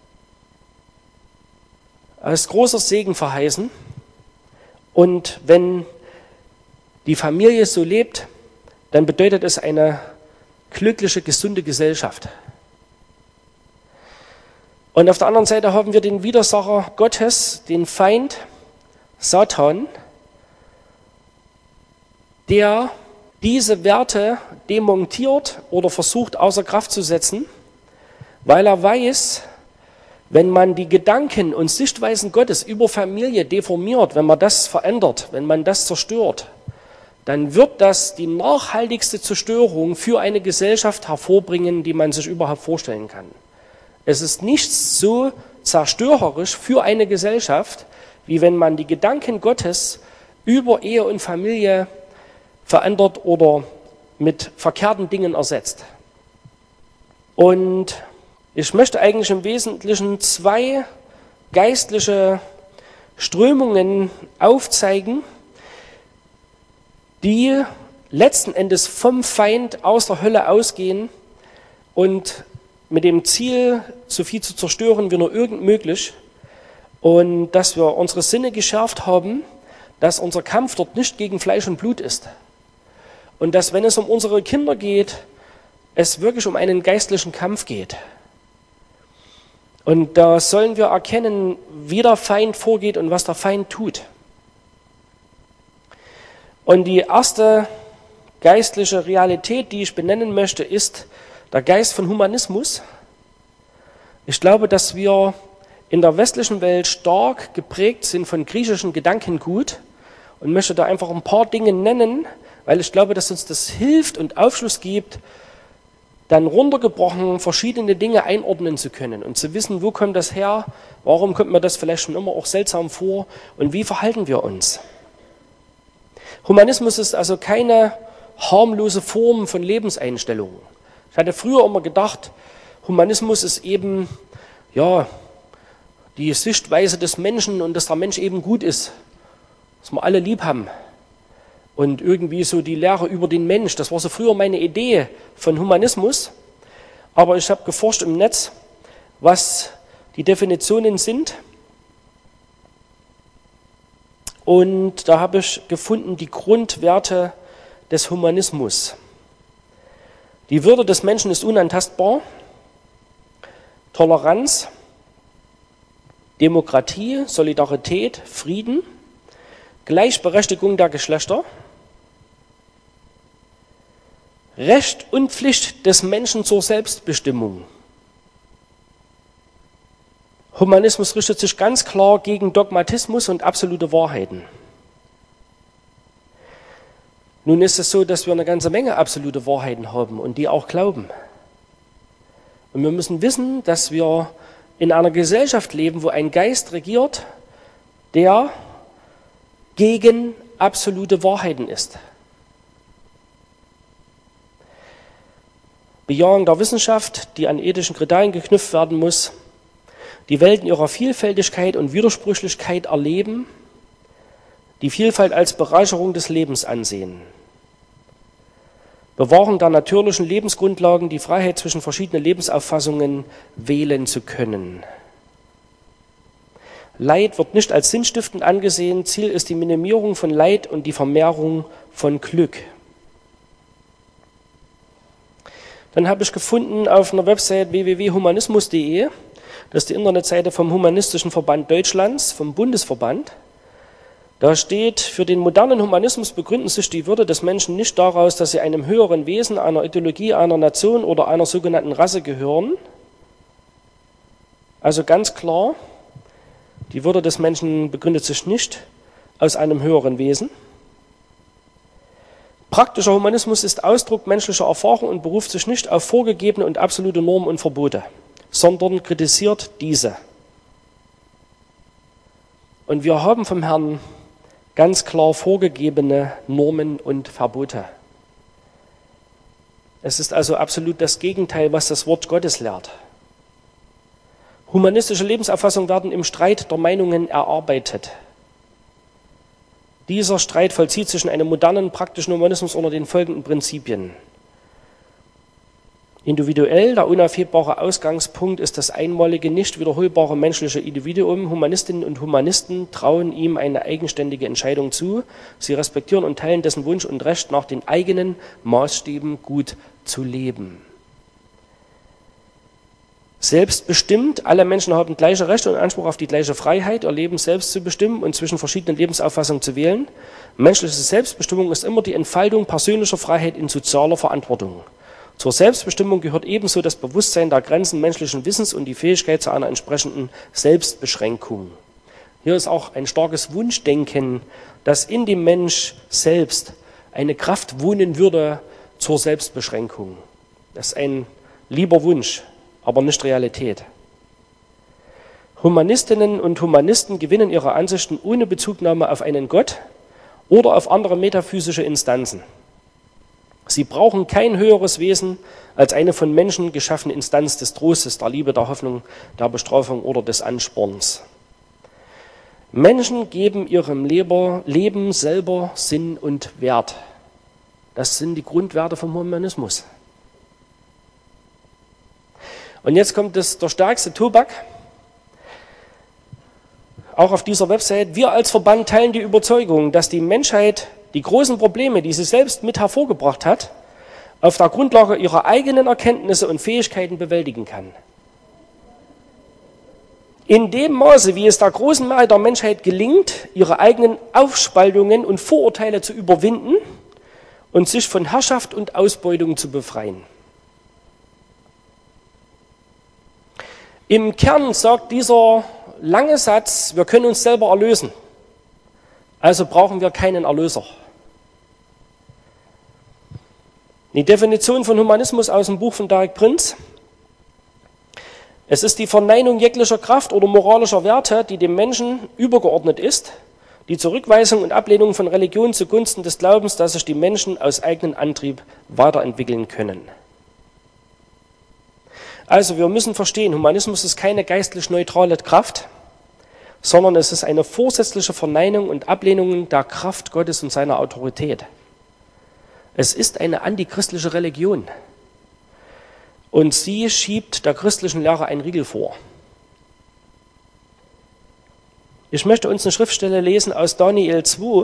S1: Als großer Segen verheißen. Und wenn die Familie so lebt, dann bedeutet es eine glückliche, gesunde Gesellschaft. Und auf der anderen Seite haben wir den Widersacher Gottes, den Feind, Satan, der diese Werte demontiert oder versucht außer Kraft zu setzen, weil er weiß, wenn man die Gedanken und Sichtweisen Gottes über Familie deformiert, wenn man das verändert, wenn man das zerstört, dann wird das die nachhaltigste Zerstörung für eine Gesellschaft hervorbringen, die man sich überhaupt vorstellen kann. Es ist nichts so zerstörerisch für eine Gesellschaft, wie wenn man die Gedanken Gottes über Ehe und Familie verändert oder mit verkehrten Dingen ersetzt. Und ich möchte eigentlich im Wesentlichen zwei geistliche Strömungen aufzeigen, die letzten Endes vom Feind aus der Hölle ausgehen und mit dem Ziel, so viel zu zerstören wie nur irgend möglich, und dass wir unsere Sinne geschärft haben, dass unser Kampf dort nicht gegen Fleisch und Blut ist und dass, wenn es um unsere Kinder geht, es wirklich um einen geistlichen Kampf geht. Und da sollen wir erkennen, wie der Feind vorgeht und was der Feind tut. Und die erste geistliche Realität, die ich benennen möchte, ist der Geist von Humanismus. Ich glaube, dass wir in der westlichen Welt stark geprägt sind von griechischen Gedankengut und möchte da einfach ein paar Dinge nennen, weil ich glaube, dass uns das hilft und Aufschluss gibt, dann runtergebrochen verschiedene Dinge einordnen zu können und zu wissen, wo kommt das her, warum kommt mir das vielleicht schon immer auch seltsam vor und wie verhalten wir uns. Humanismus ist also keine harmlose Form von Lebenseinstellung. Ich hatte früher immer gedacht, Humanismus ist eben ja, die Sichtweise des Menschen und dass der Mensch eben gut ist, dass wir alle lieb haben. Und irgendwie so die Lehre über den Mensch, das war so früher meine Idee von Humanismus. Aber ich habe geforscht im Netz, was die Definitionen sind. Und da habe ich gefunden die Grundwerte des Humanismus. Die Würde des Menschen ist unantastbar. Toleranz, Demokratie, Solidarität, Frieden, Gleichberechtigung der Geschlechter, Recht und Pflicht des Menschen zur Selbstbestimmung. Humanismus richtet sich ganz klar gegen Dogmatismus und absolute Wahrheiten. Nun ist es so, dass wir eine ganze Menge absolute Wahrheiten haben und die auch glauben. Und wir müssen wissen, dass wir in einer Gesellschaft leben, wo ein Geist regiert, der gegen absolute Wahrheiten ist. Bejahung der Wissenschaft, die an ethischen Kriterien geknüpft werden muss, die Welt in ihrer Vielfältigkeit und Widersprüchlichkeit erleben, die Vielfalt als Bereicherung des Lebens ansehen. Bewahrung der natürlichen Lebensgrundlagen, die Freiheit zwischen verschiedenen Lebensauffassungen wählen zu können. Leid wird nicht als sinnstiftend angesehen, Ziel ist die Minimierung von Leid und die Vermehrung von Glück. Dann habe ich gefunden auf einer Website w w w punkt humanismus punkt de, das ist die Internetseite vom Humanistischen Verband Deutschlands, vom Bundesverband. Da steht, für den modernen Humanismus begründen sich die Würde des Menschen nicht daraus, dass sie einem höheren Wesen, einer Ideologie, einer Nation oder einer sogenannten Rasse gehören. Also ganz klar, die Würde des Menschen begründet sich nicht aus einem höheren Wesen. Praktischer Humanismus ist Ausdruck menschlicher Erfahrung und beruft sich nicht auf vorgegebene und absolute Normen und Verbote, sondern kritisiert diese. Und wir haben vom Herrn ganz klar vorgegebene Normen und Verbote. Es ist also absolut das Gegenteil, was das Wort Gottes lehrt. Humanistische Lebensauffassungen werden im Streit der Meinungen erarbeitet. Dieser Streit vollzieht sich in einem modernen, praktischen Humanismus unter den folgenden Prinzipien. Individuell, der unaufhebbare Ausgangspunkt ist das einmalige, nicht wiederholbare menschliche Individuum. Humanistinnen und Humanisten trauen ihm eine eigenständige Entscheidung zu. Sie respektieren und teilen dessen Wunsch und Recht, nach den eigenen Maßstäben gut zu leben. Selbstbestimmt, alle Menschen haben gleiche Rechte und Anspruch auf die gleiche Freiheit, ihr Leben selbst zu bestimmen und zwischen verschiedenen Lebensauffassungen zu wählen. Menschliche Selbstbestimmung ist immer die Entfaltung persönlicher Freiheit in sozialer Verantwortung. Zur Selbstbestimmung gehört ebenso das Bewusstsein der Grenzen menschlichen Wissens und die Fähigkeit zu einer entsprechenden Selbstbeschränkung. Hier ist auch ein starkes Wunschdenken, dass in dem Mensch selbst eine Kraft wohnen würde zur Selbstbeschränkung. Das ist ein lieber Wunsch, aber nicht Realität. Humanistinnen und Humanisten gewinnen ihre Ansichten ohne Bezugnahme auf einen Gott oder auf andere metaphysische Instanzen. Sie brauchen kein höheres Wesen als eine von Menschen geschaffene Instanz des Trostes, der Liebe, der Hoffnung, der Bestrafung oder des Ansporns. Menschen geben ihrem Leben selber Sinn und Wert. Das sind die Grundwerte vom Humanismus. Und jetzt kommt das, der stärkste Tobak. Auch auf dieser Website. Wir als Verband teilen die Überzeugung, dass die Menschheit die großen Probleme, die sie selbst mit hervorgebracht hat, auf der Grundlage ihrer eigenen Erkenntnisse und Fähigkeiten bewältigen kann. In dem Maße, wie es der großen Mehrheit der Menschheit gelingt, ihre eigenen Aufspaltungen und Vorurteile zu überwinden und sich von Herrschaft und Ausbeutung zu befreien. Im Kern sagt dieser lange Satz, wir können uns selber erlösen, also brauchen wir keinen Erlöser. Die Definition von Humanismus aus dem Buch von Derek Prinz: Es ist die Verneinung jeglicher Kraft oder moralischer Werte, die dem Menschen übergeordnet ist, die Zurückweisung und Ablehnung von Religion zugunsten des Glaubens, dass sich die Menschen aus eigenem Antrieb weiterentwickeln können. Also wir müssen verstehen, Humanismus ist keine geistlich neutrale Kraft, sondern es ist eine vorsätzliche Verneinung und Ablehnung der Kraft Gottes und seiner Autorität. Es ist eine antichristliche Religion und sie schiebt der christlichen Lehre einen Riegel vor. Ich möchte uns eine Schriftstelle lesen aus Daniel zwei.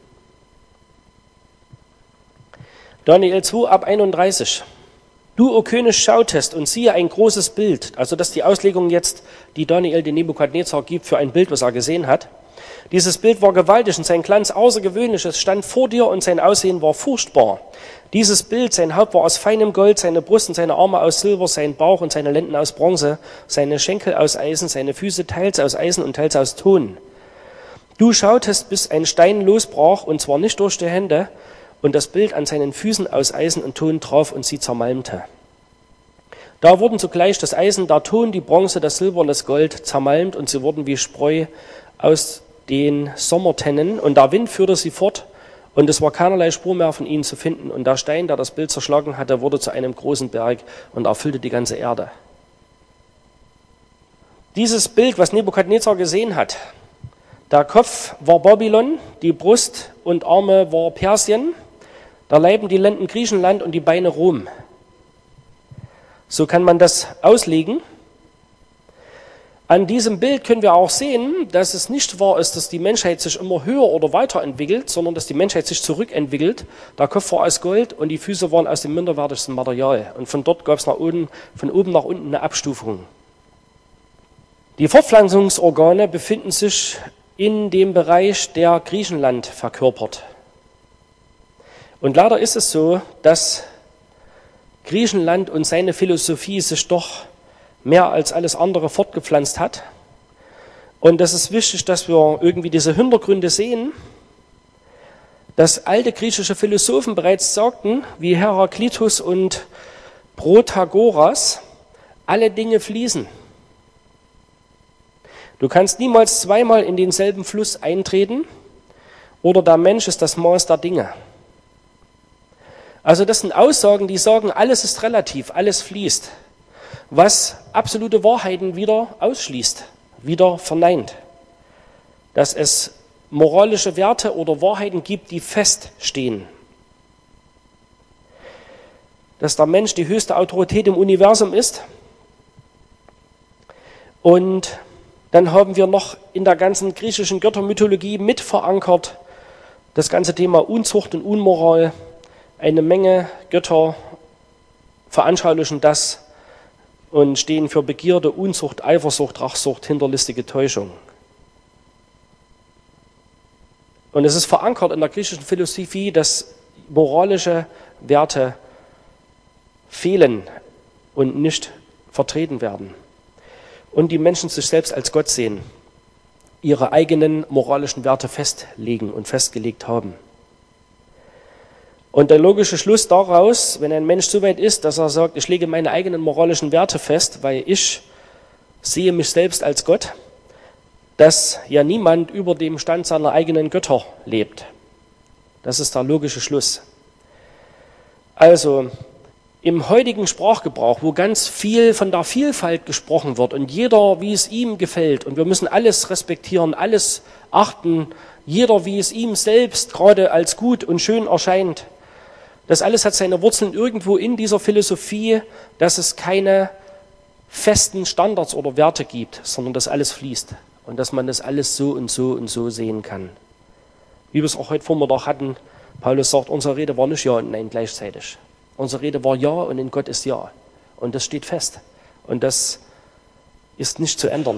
S1: Daniel zwei ab einunddreißig. Du, o König, schautest und siehe ein großes Bild. Also das ist die Auslegung jetzt, die Daniel den Nebukadnezar gibt für ein Bild, was er gesehen hat. Dieses Bild war gewaltig und sein Glanz außergewöhnlich. Es stand vor dir und sein Aussehen war furchtbar. Dieses Bild, sein Haupt war aus feinem Gold, seine Brust und seine Arme aus Silber, sein Bauch und seine Lenden aus Bronze, seine Schenkel aus Eisen, seine Füße teils aus Eisen und teils aus Ton. Du schautest, bis ein Stein losbrach, und zwar nicht durch die Hände, und das Bild an seinen Füßen aus Eisen und Ton traf und sie zermalmte. Da wurden zugleich das Eisen, der Ton, die Bronze, das Silber und das Gold zermalmt, und sie wurden wie Spreu aus den Sommertennen, und der Wind führte sie fort, und es war keinerlei Spur mehr von ihnen zu finden, und der Stein, der das Bild zerschlagen hatte, wurde zu einem großen Berg und erfüllte die ganze Erde. Dieses Bild, was Nebukadnezar gesehen hat, der Kopf war Babylon, die Brust und Arme war Persien, der Leib und die Lenden Griechenland und die Beine Rom. So kann man das auslegen. An diesem Bild können wir auch sehen, dass es nicht wahr ist, dass die Menschheit sich immer höher oder weiterentwickelt, sondern dass die Menschheit sich zurückentwickelt. Der Kopf war aus Gold und die Füße waren aus dem minderwertigsten Material. Und von dort gab es nach oben, von oben nach unten eine Abstufung. Die Fortpflanzungsorgane befinden sich in dem Bereich, der Griechenland verkörpert. Und leider ist es so, dass Griechenland und seine Philosophie sich doch mehr als alles andere fortgepflanzt hat. Und das ist wichtig, dass wir irgendwie diese Hintergründe sehen, dass alte griechische Philosophen bereits sagten, wie Heraklitus und Protagoras, alle Dinge fließen. Du kannst niemals zweimal in denselben Fluss eintreten, oder der Mensch ist das Maß der Dinge. Also das sind Aussagen, die sagen, alles ist relativ, alles fließt, was absolute Wahrheiten wieder ausschließt, wieder verneint. Dass es moralische Werte oder Wahrheiten gibt, die feststehen. Dass der Mensch die höchste Autorität im Universum ist. Und dann haben wir noch in der ganzen griechischen Göttermythologie mit verankert das ganze Thema Unzucht und Unmoral. Eine Menge Götter veranschaulichen das und stehen für Begierde, Unzucht, Eifersucht, Rachsucht, hinterlistige Täuschung. Und es ist verankert in der griechischen Philosophie, dass moralische Werte fehlen und nicht vertreten werden. Und die Menschen sich selbst als Gott sehen, ihre eigenen moralischen Werte festlegen und festgelegt haben. Und der logische Schluss daraus, wenn ein Mensch so weit ist, dass er sagt, ich lege meine eigenen moralischen Werte fest, weil ich sehe mich selbst als Gott, dass ja niemand über dem Stand seiner eigenen Götter lebt. Das ist der logische Schluss. Also im heutigen Sprachgebrauch, wo ganz viel von der Vielfalt gesprochen wird und jeder, wie es ihm gefällt, und wir müssen alles respektieren, alles achten, jeder, wie es ihm selbst gerade als gut und schön erscheint, das alles hat seine Wurzeln irgendwo in dieser Philosophie, dass es keine festen Standards oder Werte gibt, sondern dass alles fließt und dass man das alles so und so und so sehen kann. Wie wir es auch heute Vormittag hatten, Paulus sagt, unsere Rede war nicht Ja und Nein gleichzeitig. Unsere Rede war Ja und in Gott ist Ja. Und das steht fest. Und das ist nicht zu ändern.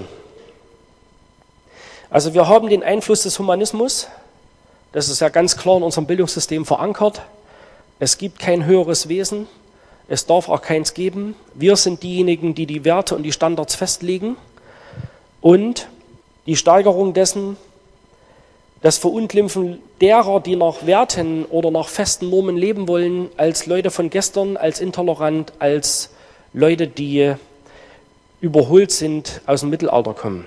S1: Also wir haben den Einfluss des Humanismus. Das ist ja ganz klar in unserem Bildungssystem verankert. Es gibt kein höheres Wesen. Es darf auch keins geben. Wir sind diejenigen, die die Werte und die Standards festlegen. Und die Steigerung dessen, das Verunglimpfen derer, die nach Werten oder nach festen Normen leben wollen, als Leute von gestern, als intolerant, als Leute, die überholt sind, aus dem Mittelalter kommen.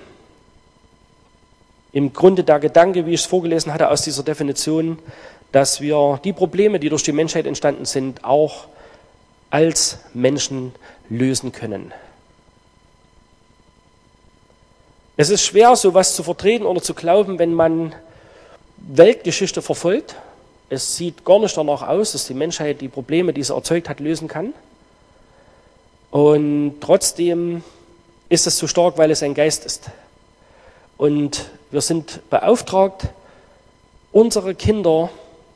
S1: Im Grunde der Gedanke, wie ich es vorgelesen hatte aus dieser Definition, dass wir die Probleme, die durch die Menschheit entstanden sind, auch als Menschen lösen können. Es ist schwer, sowas zu vertreten oder zu glauben, wenn man Weltgeschichte verfolgt. Es sieht gar nicht danach aus, dass die Menschheit die Probleme, die sie erzeugt hat, lösen kann. Und trotzdem ist es so stark, weil es ein Geist ist. Und wir sind beauftragt, unsere Kinder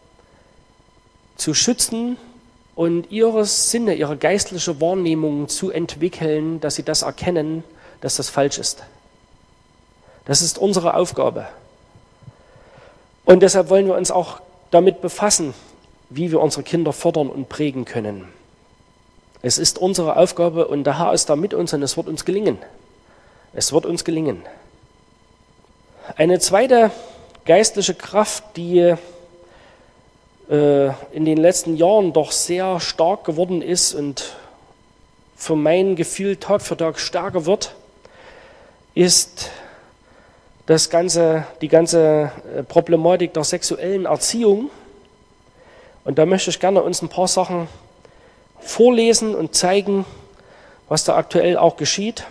S1: zu schützen und ihre Sinne, ihre geistliche Wahrnehmung zu entwickeln, dass sie das erkennen, dass das falsch ist. Das ist unsere Aufgabe. Und deshalb wollen wir uns auch damit befassen, wie wir unsere Kinder fördern und prägen können. Es ist unsere Aufgabe und der Herr ist da mit uns und es wird uns gelingen. Es wird uns gelingen. Eine zweite geistliche Kraft, die äh, in den letzten Jahren doch sehr stark geworden ist und für mein Gefühl Tag für Tag stärker wird, ist das ganze, die ganze Problematik der sexuellen Erziehung. Und da möchte ich gerne uns ein paar Sachen vorlesen und zeigen, was da aktuell auch geschieht.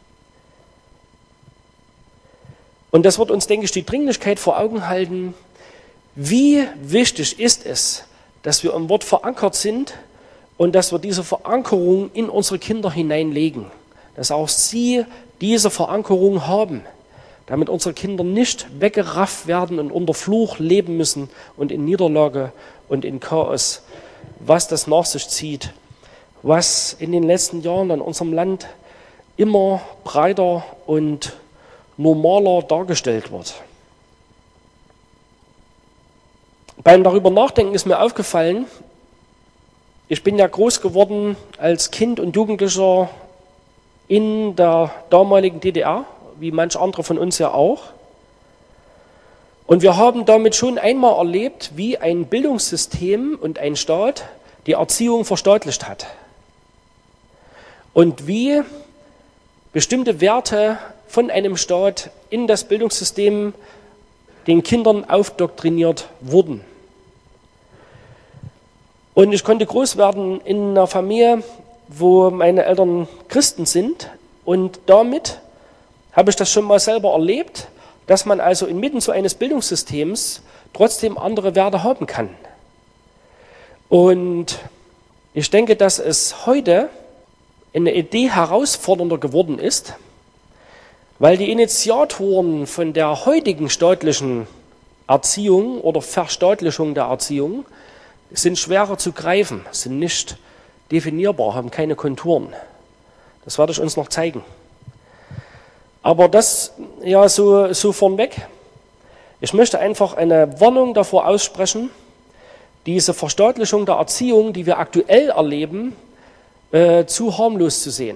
S1: Und das wird uns, denke ich, die Dringlichkeit vor Augen halten, wie wichtig ist es, dass wir im Wort verankert sind und dass wir diese Verankerung in unsere Kinder hineinlegen, dass auch sie diese Verankerung haben, damit unsere Kinder nicht weggerafft werden und unter Fluch leben müssen und in Niederlage und in Chaos, was das nach sich zieht, was in den letzten Jahren in unserem Land immer breiter und normaler dargestellt wird. Beim darüber nachdenken ist mir aufgefallen, ich bin ja groß geworden als Kind und Jugendlicher in der damaligen D D R, wie manch andere von uns ja auch. Und wir haben damit schon einmal erlebt, wie ein Bildungssystem und ein Staat die Erziehung verstaatlicht hat. Und wie bestimmte Werte von einem Staat in das Bildungssystem den Kindern aufdoktriniert wurden. Und ich konnte groß werden in einer Familie, wo meine Eltern Christen sind. Und damit habe ich das schon mal selber erlebt, dass man also inmitten so eines Bildungssystems trotzdem andere Werte haben kann. Und ich denke, dass es heute eine Idee herausfordernder geworden ist, weil die Initiatoren von der heutigen staatlichen Erziehung oder Verstaatlichung der Erziehung sind schwerer zu greifen, sind nicht definierbar, haben keine Konturen. Das werde ich uns noch zeigen. Aber das ja so, so vornweg. Ich möchte einfach eine Warnung davor aussprechen, diese Verstaatlichung der Erziehung, die wir aktuell erleben, äh, zu harmlos zu sehen.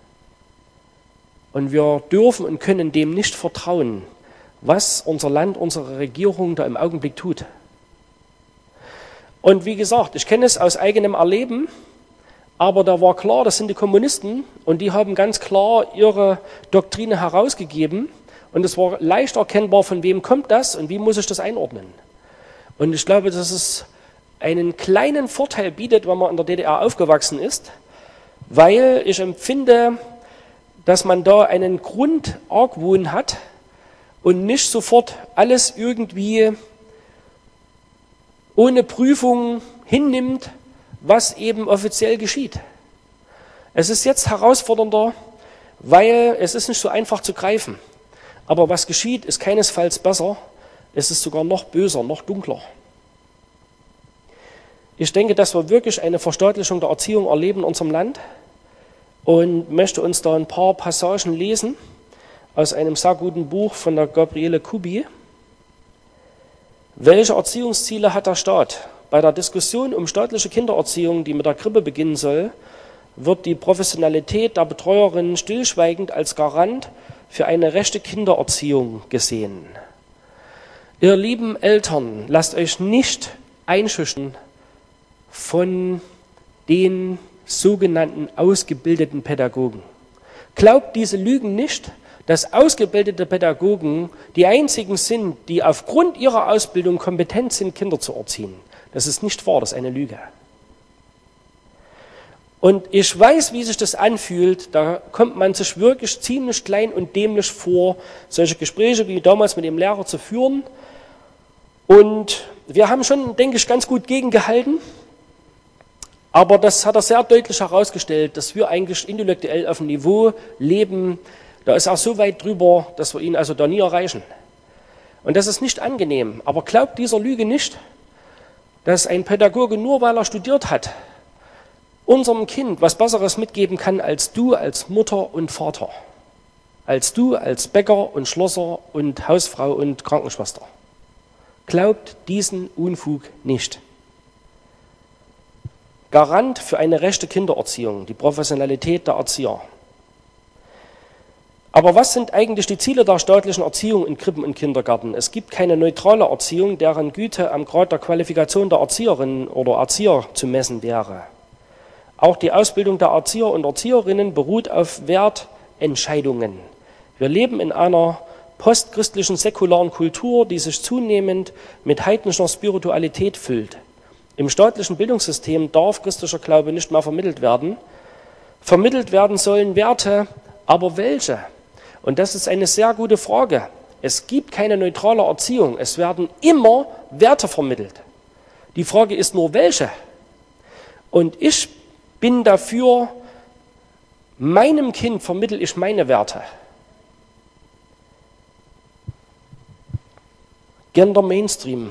S1: Und wir dürfen und können dem nicht vertrauen, was unser Land, unsere Regierung da im Augenblick tut. Und wie gesagt, ich kenne es aus eigenem Erleben, aber da war klar, das sind die Kommunisten und die haben ganz klar ihre Doktrine herausgegeben und es war leicht erkennbar, von wem kommt das und wie muss ich das einordnen. Und ich glaube, dass es einen kleinen Vorteil bietet, wenn man in der D D R aufgewachsen ist, weil ich empfinde, dass man da einen Grundargwohn hat und nicht sofort alles irgendwie ohne Prüfung hinnimmt, was eben offiziell geschieht. Es ist jetzt herausfordernder, weil es ist nicht so einfach zu greifen. Aber was geschieht, ist keinesfalls besser, es ist sogar noch böser, noch dunkler. Ich denke, dass wir wirklich eine Verstaatlichung der Erziehung erleben in unserem Land und möchte uns da ein paar Passagen lesen aus einem sehr guten Buch von der Gabriele Kubi. Welche Erziehungsziele hat der Staat? Bei der Diskussion um staatliche Kindererziehung, die mit der Krippe beginnen soll, wird die Professionalität der Betreuerinnen stillschweigend als Garant für eine rechte Kindererziehung gesehen. Ihr lieben Eltern, lasst euch nicht einschüchtern von den sogenannten ausgebildeten Pädagogen. Glaubt diese Lügen nicht, dass ausgebildete Pädagogen die einzigen sind, die aufgrund ihrer Ausbildung kompetent sind, Kinder zu erziehen. Das ist nicht wahr, das ist eine Lüge. Und ich weiß, wie sich das anfühlt, da kommt man sich wirklich ziemlich klein und dämlich vor, solche Gespräche wie damals mit dem Lehrer zu führen. Und wir haben schon, denke ich, ganz gut gegengehalten, aber das hat er sehr deutlich herausgestellt, dass wir eigentlich intellektuell auf einem Niveau leben, da ist er so weit drüber, dass wir ihn also da nie erreichen. Und das ist nicht angenehm, aber glaubt dieser Lüge nicht, dass ein Pädagoge nur weil er studiert hat, unserem Kind was Besseres mitgeben kann als du als Mutter und Vater, als du als Bäcker und Schlosser und Hausfrau und Krankenschwester. Glaubt diesen Unfug nicht. Garant für eine rechte Kindererziehung, die Professionalität der Erzieher. Aber was sind eigentlich die Ziele der staatlichen Erziehung in Krippen und Kindergärten? Es gibt keine neutrale Erziehung, deren Güte am Grad der Qualifikation der Erzieherinnen oder Erzieher zu messen wäre. Auch die Ausbildung der Erzieher und Erzieherinnen beruht auf Wertentscheidungen. Wir leben in einer postchristlichen säkularen Kultur, die sich zunehmend mit heidnischer Spiritualität füllt. Im staatlichen Bildungssystem darf christlicher Glaube nicht mehr vermittelt werden. Vermittelt werden sollen Werte, aber welche? Und das ist eine sehr gute Frage. Es gibt keine neutrale Erziehung. Es werden immer Werte vermittelt. Die Frage ist nur, welche? Und ich bin dafür, meinem Kind vermittle ich meine Werte. Gender Mainstream.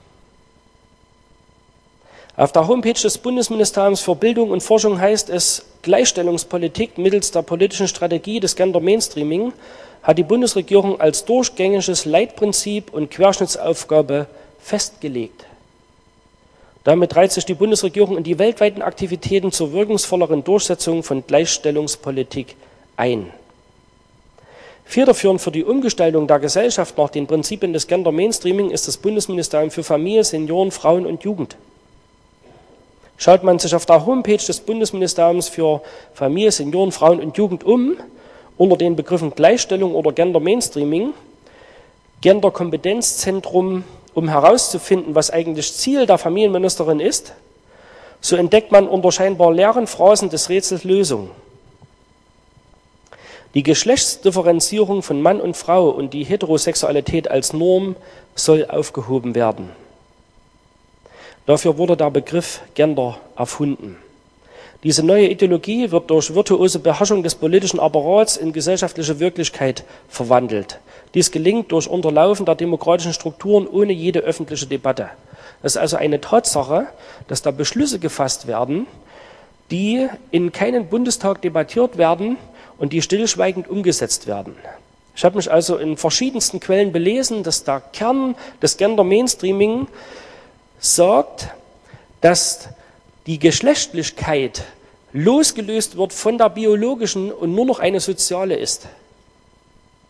S1: Auf der Homepage des Bundesministeriums für Bildung und Forschung heißt es, Gleichstellungspolitik mittels der politischen Strategie des Gender Mainstreaming hat die Bundesregierung als durchgängiges Leitprinzip und Querschnittsaufgabe festgelegt. Damit reiht sich die Bundesregierung in die weltweiten Aktivitäten zur wirkungsvolleren Durchsetzung von Gleichstellungspolitik ein. Federführend für die Umgestaltung der Gesellschaft nach den Prinzipien des Gender Mainstreaming ist das Bundesministerium für Familie, Senioren, Frauen und Jugend. Schaut man sich auf der Homepage des Bundesministeriums für Familie, Senioren, Frauen und Jugend um, unter den Begriffen Gleichstellung oder Gender Mainstreaming, Genderkompetenzzentrum, um herauszufinden, was eigentlich Ziel der Familienministerin ist, so entdeckt man unter scheinbar leeren Phrasen des Rätsels Lösung. Die Geschlechtsdifferenzierung von Mann und Frau und die Heterosexualität als Norm soll aufgehoben werden. Dafür wurde der Begriff Gender erfunden. Diese neue Ideologie wird durch virtuose Beherrschung des politischen Apparats in gesellschaftliche Wirklichkeit verwandelt. Dies gelingt durch Unterlaufen der demokratischen Strukturen ohne jede öffentliche Debatte. Es ist also eine Tatsache, dass da Beschlüsse gefasst werden, die in keinem Bundestag debattiert werden und die stillschweigend umgesetzt werden. Ich habe mich also in verschiedensten Quellen belesen, dass der Kern des Gender Mainstreaming sagt, dass die Geschlechtlichkeit losgelöst wird von der biologischen und nur noch eine soziale ist.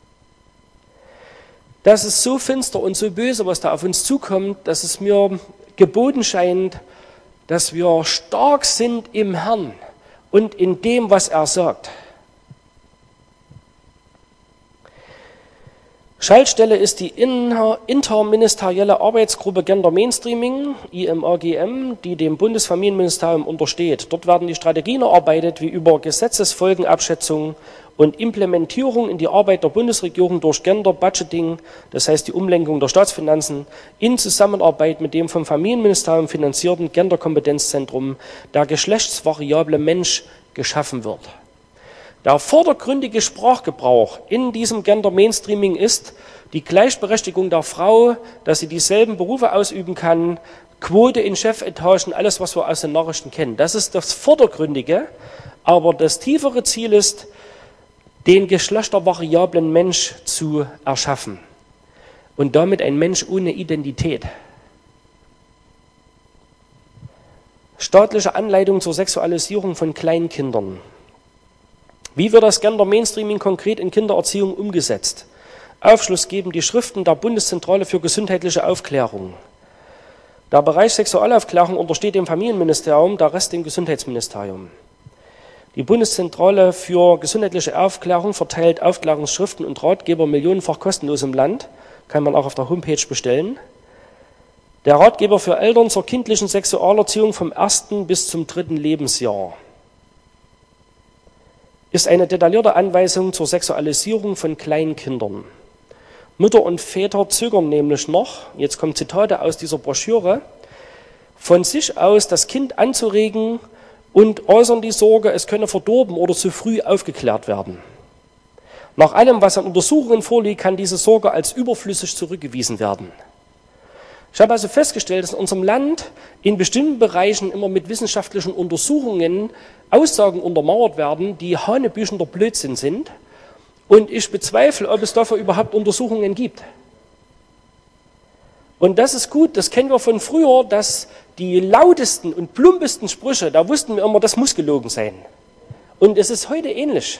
S1: Das ist so finster und so böse, was da auf uns zukommt, dass es mir geboten scheint, dass wir stark sind im Herrn und in dem, was er sagt. Schaltstelle ist die interministerielle Arbeitsgruppe Gender Mainstreaming, I M A G M, die dem Bundesfamilienministerium untersteht. Dort werden die Strategien erarbeitet, wie über Gesetzesfolgenabschätzung und Implementierung in die Arbeit der Bundesregierung durch Gender Budgeting, das heißt die Umlenkung der Staatsfinanzen, in Zusammenarbeit mit dem vom Familienministerium finanzierten Genderkompetenzzentrum der geschlechtsvariable Mensch geschaffen wird. Der vordergründige Sprachgebrauch in diesem Gender Mainstreaming ist die Gleichberechtigung der Frau, dass sie dieselben Berufe ausüben kann, Quote in Chefetagen, alles, was wir aus den Nachrichten kennen. Das ist das Vordergründige, aber das tiefere Ziel ist, den geschlechtervariablen Mensch zu erschaffen und damit ein Mensch ohne Identität. Staatliche Anleitung zur Sexualisierung von Kleinkindern. Wie wird das Gender Mainstreaming konkret in Kindererziehung umgesetzt? Aufschluss geben die Schriften der Bundeszentrale für gesundheitliche Aufklärung. Der Bereich Sexualaufklärung untersteht dem Familienministerium, der Rest dem Gesundheitsministerium. Die Bundeszentrale für gesundheitliche Aufklärung verteilt Aufklärungsschriften und Ratgeber millionenfach kostenlos im Land, kann man auch auf der Homepage bestellen. Der Ratgeber für Eltern zur kindlichen Sexualerziehung vom ersten bis zum dritten Lebensjahr ist eine detaillierte Anweisung zur Sexualisierung von Kleinkindern. Mütter und Väter zögern nämlich noch, jetzt kommen Zitate aus dieser Broschüre, von sich aus das Kind anzuregen und äußern die Sorge, es könne verdorben oder zu früh aufgeklärt werden. Nach allem, was an Untersuchungen vorliegt, kann diese Sorge als überflüssig zurückgewiesen werden. Ich habe also festgestellt, dass in unserem Land in bestimmten Bereichen immer mit wissenschaftlichen Untersuchungen Aussagen untermauert werden, die hanebüchender Blödsinn sind. Und ich bezweifle, ob es dafür überhaupt Untersuchungen gibt. Und das ist gut, das kennen wir von früher, dass die lautesten und plumpesten Sprüche, da wussten wir immer, das muss gelogen sein. Und es ist heute ähnlich.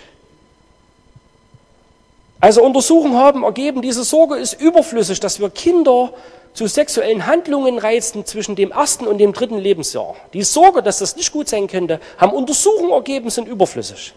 S1: Also Untersuchungen haben ergeben, diese Sorge ist überflüssig, dass wir Kinder zu sexuellen Handlungen reizen zwischen dem ersten und dem dritten Lebensjahr. Die Sorge, dass das nicht gut sein könnte, haben Untersuchungen ergeben, sind überflüssig.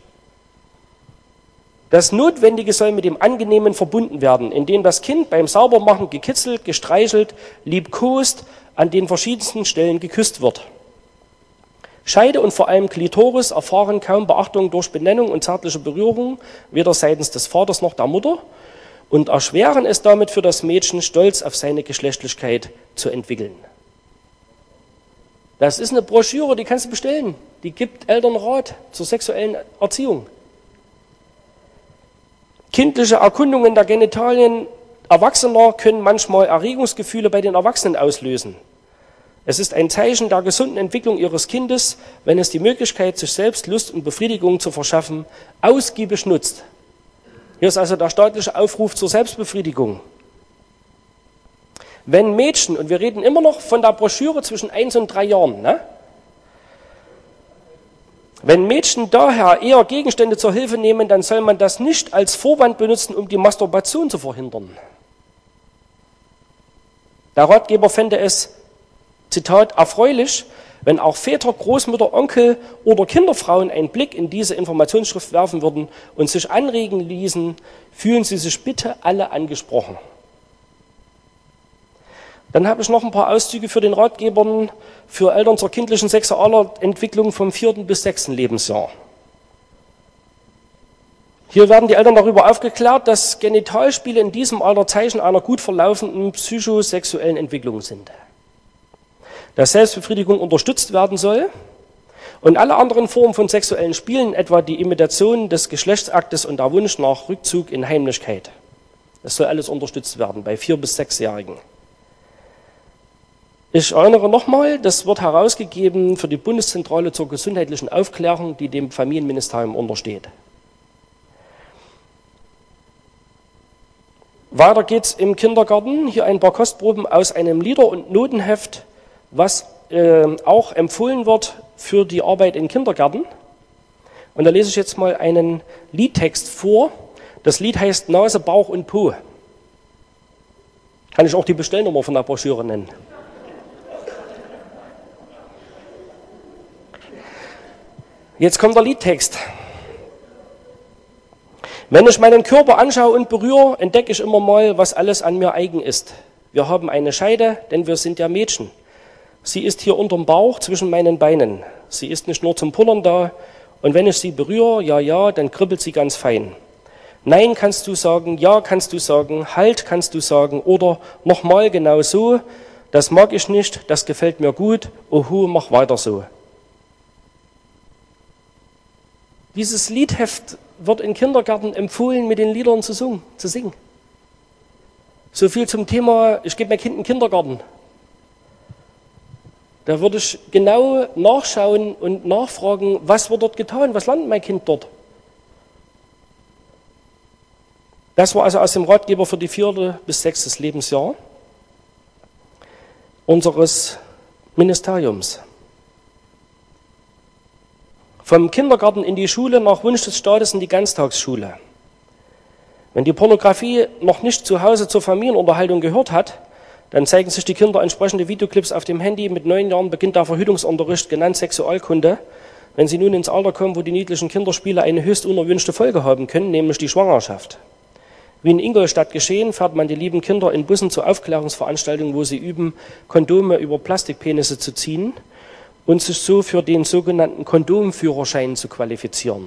S1: Das Notwendige soll mit dem Angenehmen verbunden werden, indem das Kind beim Saubermachen gekitzelt, gestreichelt, liebkost, an den verschiedensten Stellen geküsst wird. Scheide und vor allem Klitoris erfahren kaum Beachtung durch Benennung und zärtliche Berührung, weder seitens des Vaters noch der Mutter, und erschweren es damit für das Mädchen, Stolz auf seine Geschlechtlichkeit zu entwickeln. Das ist eine Broschüre, die kannst du bestellen. Die gibt Eltern Rat zur sexuellen Erziehung. Kindliche Erkundungen der Genitalien Erwachsener können manchmal Erregungsgefühle bei den Erwachsenen auslösen. Es ist ein Zeichen der gesunden Entwicklung ihres Kindes, wenn es die Möglichkeit, sich selbst Lust und Befriedigung zu verschaffen, ausgiebig nutzt. Hier ist also der staatliche Aufruf zur Selbstbefriedigung. Wenn Mädchen, und wir reden immer noch von der Broschüre zwischen eins und drei Jahren, ne? Wenn Mädchen daher eher Gegenstände zur Hilfe nehmen, dann soll man das nicht als Vorwand benutzen, um die Masturbation zu verhindern. Der Ratgeber fände es, Zitat, erfreulich, wenn auch Väter, Großmütter, Onkel oder Kinderfrauen einen Blick in diese Informationsschrift werfen würden und sich anregen ließen, fühlen Sie sich bitte alle angesprochen. Dann habe ich noch ein paar Auszüge für den Ratgebern für Eltern zur kindlichen Sexualentwicklung vom vierten bis sechsten Lebensjahr. Hier werden die Eltern darüber aufgeklärt, dass Genitalspiele in diesem Alter Zeichen einer gut verlaufenden psychosexuellen Entwicklung sind. Dass Selbstbefriedigung unterstützt werden soll und alle anderen Formen von sexuellen Spielen, etwa die Imitation des Geschlechtsaktes und der Wunsch nach Rückzug in Heimlichkeit. Das soll alles unterstützt werden bei vier- bis sechsjährigen. Ich erinnere nochmal, das wird herausgegeben für die Bundeszentrale zur gesundheitlichen Aufklärung, die dem Familienministerium untersteht. Weiter geht's im Kindergarten. Hier ein paar Kostproben aus einem Lieder- und Notenheft, was äh, auch empfohlen wird für die Arbeit in Kindergärten. Und da lese ich jetzt mal einen Liedtext vor. Das Lied heißt Nase, Bauch und Po. Kann ich auch die Bestellnummer von der Broschüre nennen. Jetzt kommt der Liedtext. Wenn ich meinen Körper anschaue und berühre, entdecke ich immer mal, was alles an mir eigen ist. Wir haben eine Scheide, denn wir sind ja Mädchen. Sie ist hier unterm Bauch zwischen meinen Beinen. Sie ist nicht nur zum Pullern da. Und wenn ich sie berühre, ja, ja, dann kribbelt sie ganz fein. Nein kannst du sagen, ja kannst du sagen, halt kannst du sagen oder nochmal genau so. Das mag ich nicht, das gefällt mir gut. Oho, mach weiter so. Dieses Liedheft wird in Kindergärten empfohlen, mit den Liedern zu singen. So viel zum Thema, ich gebe mein Kind in den Kindergarten. Da würde ich genau nachschauen und nachfragen, was wird dort getan, was lernt mein Kind dort? Das war also aus dem Ratgeber für die vierte bis sechstes Lebensjahr unseres Ministeriums. Vom Kindergarten in die Schule nach Wunsch des Staates in die Ganztagsschule. Wenn die Pornografie noch nicht zu Hause zur Familienunterhaltung gehört hat, dann zeigen sich die Kinder entsprechende Videoclips auf dem Handy. Mit neun Jahren beginnt der Verhütungsunterricht, genannt Sexualkunde. Wenn sie nun ins Alter kommen, wo die niedlichen Kinderspiele eine höchst unerwünschte Folge haben können, nämlich die Schwangerschaft. Wie in Ingolstadt geschehen, fährt man die lieben Kinder in Bussen zu Aufklärungsveranstaltungen, wo sie üben, Kondome über Plastikpenisse zu ziehen und sich so für den sogenannten Kondomführerschein zu qualifizieren.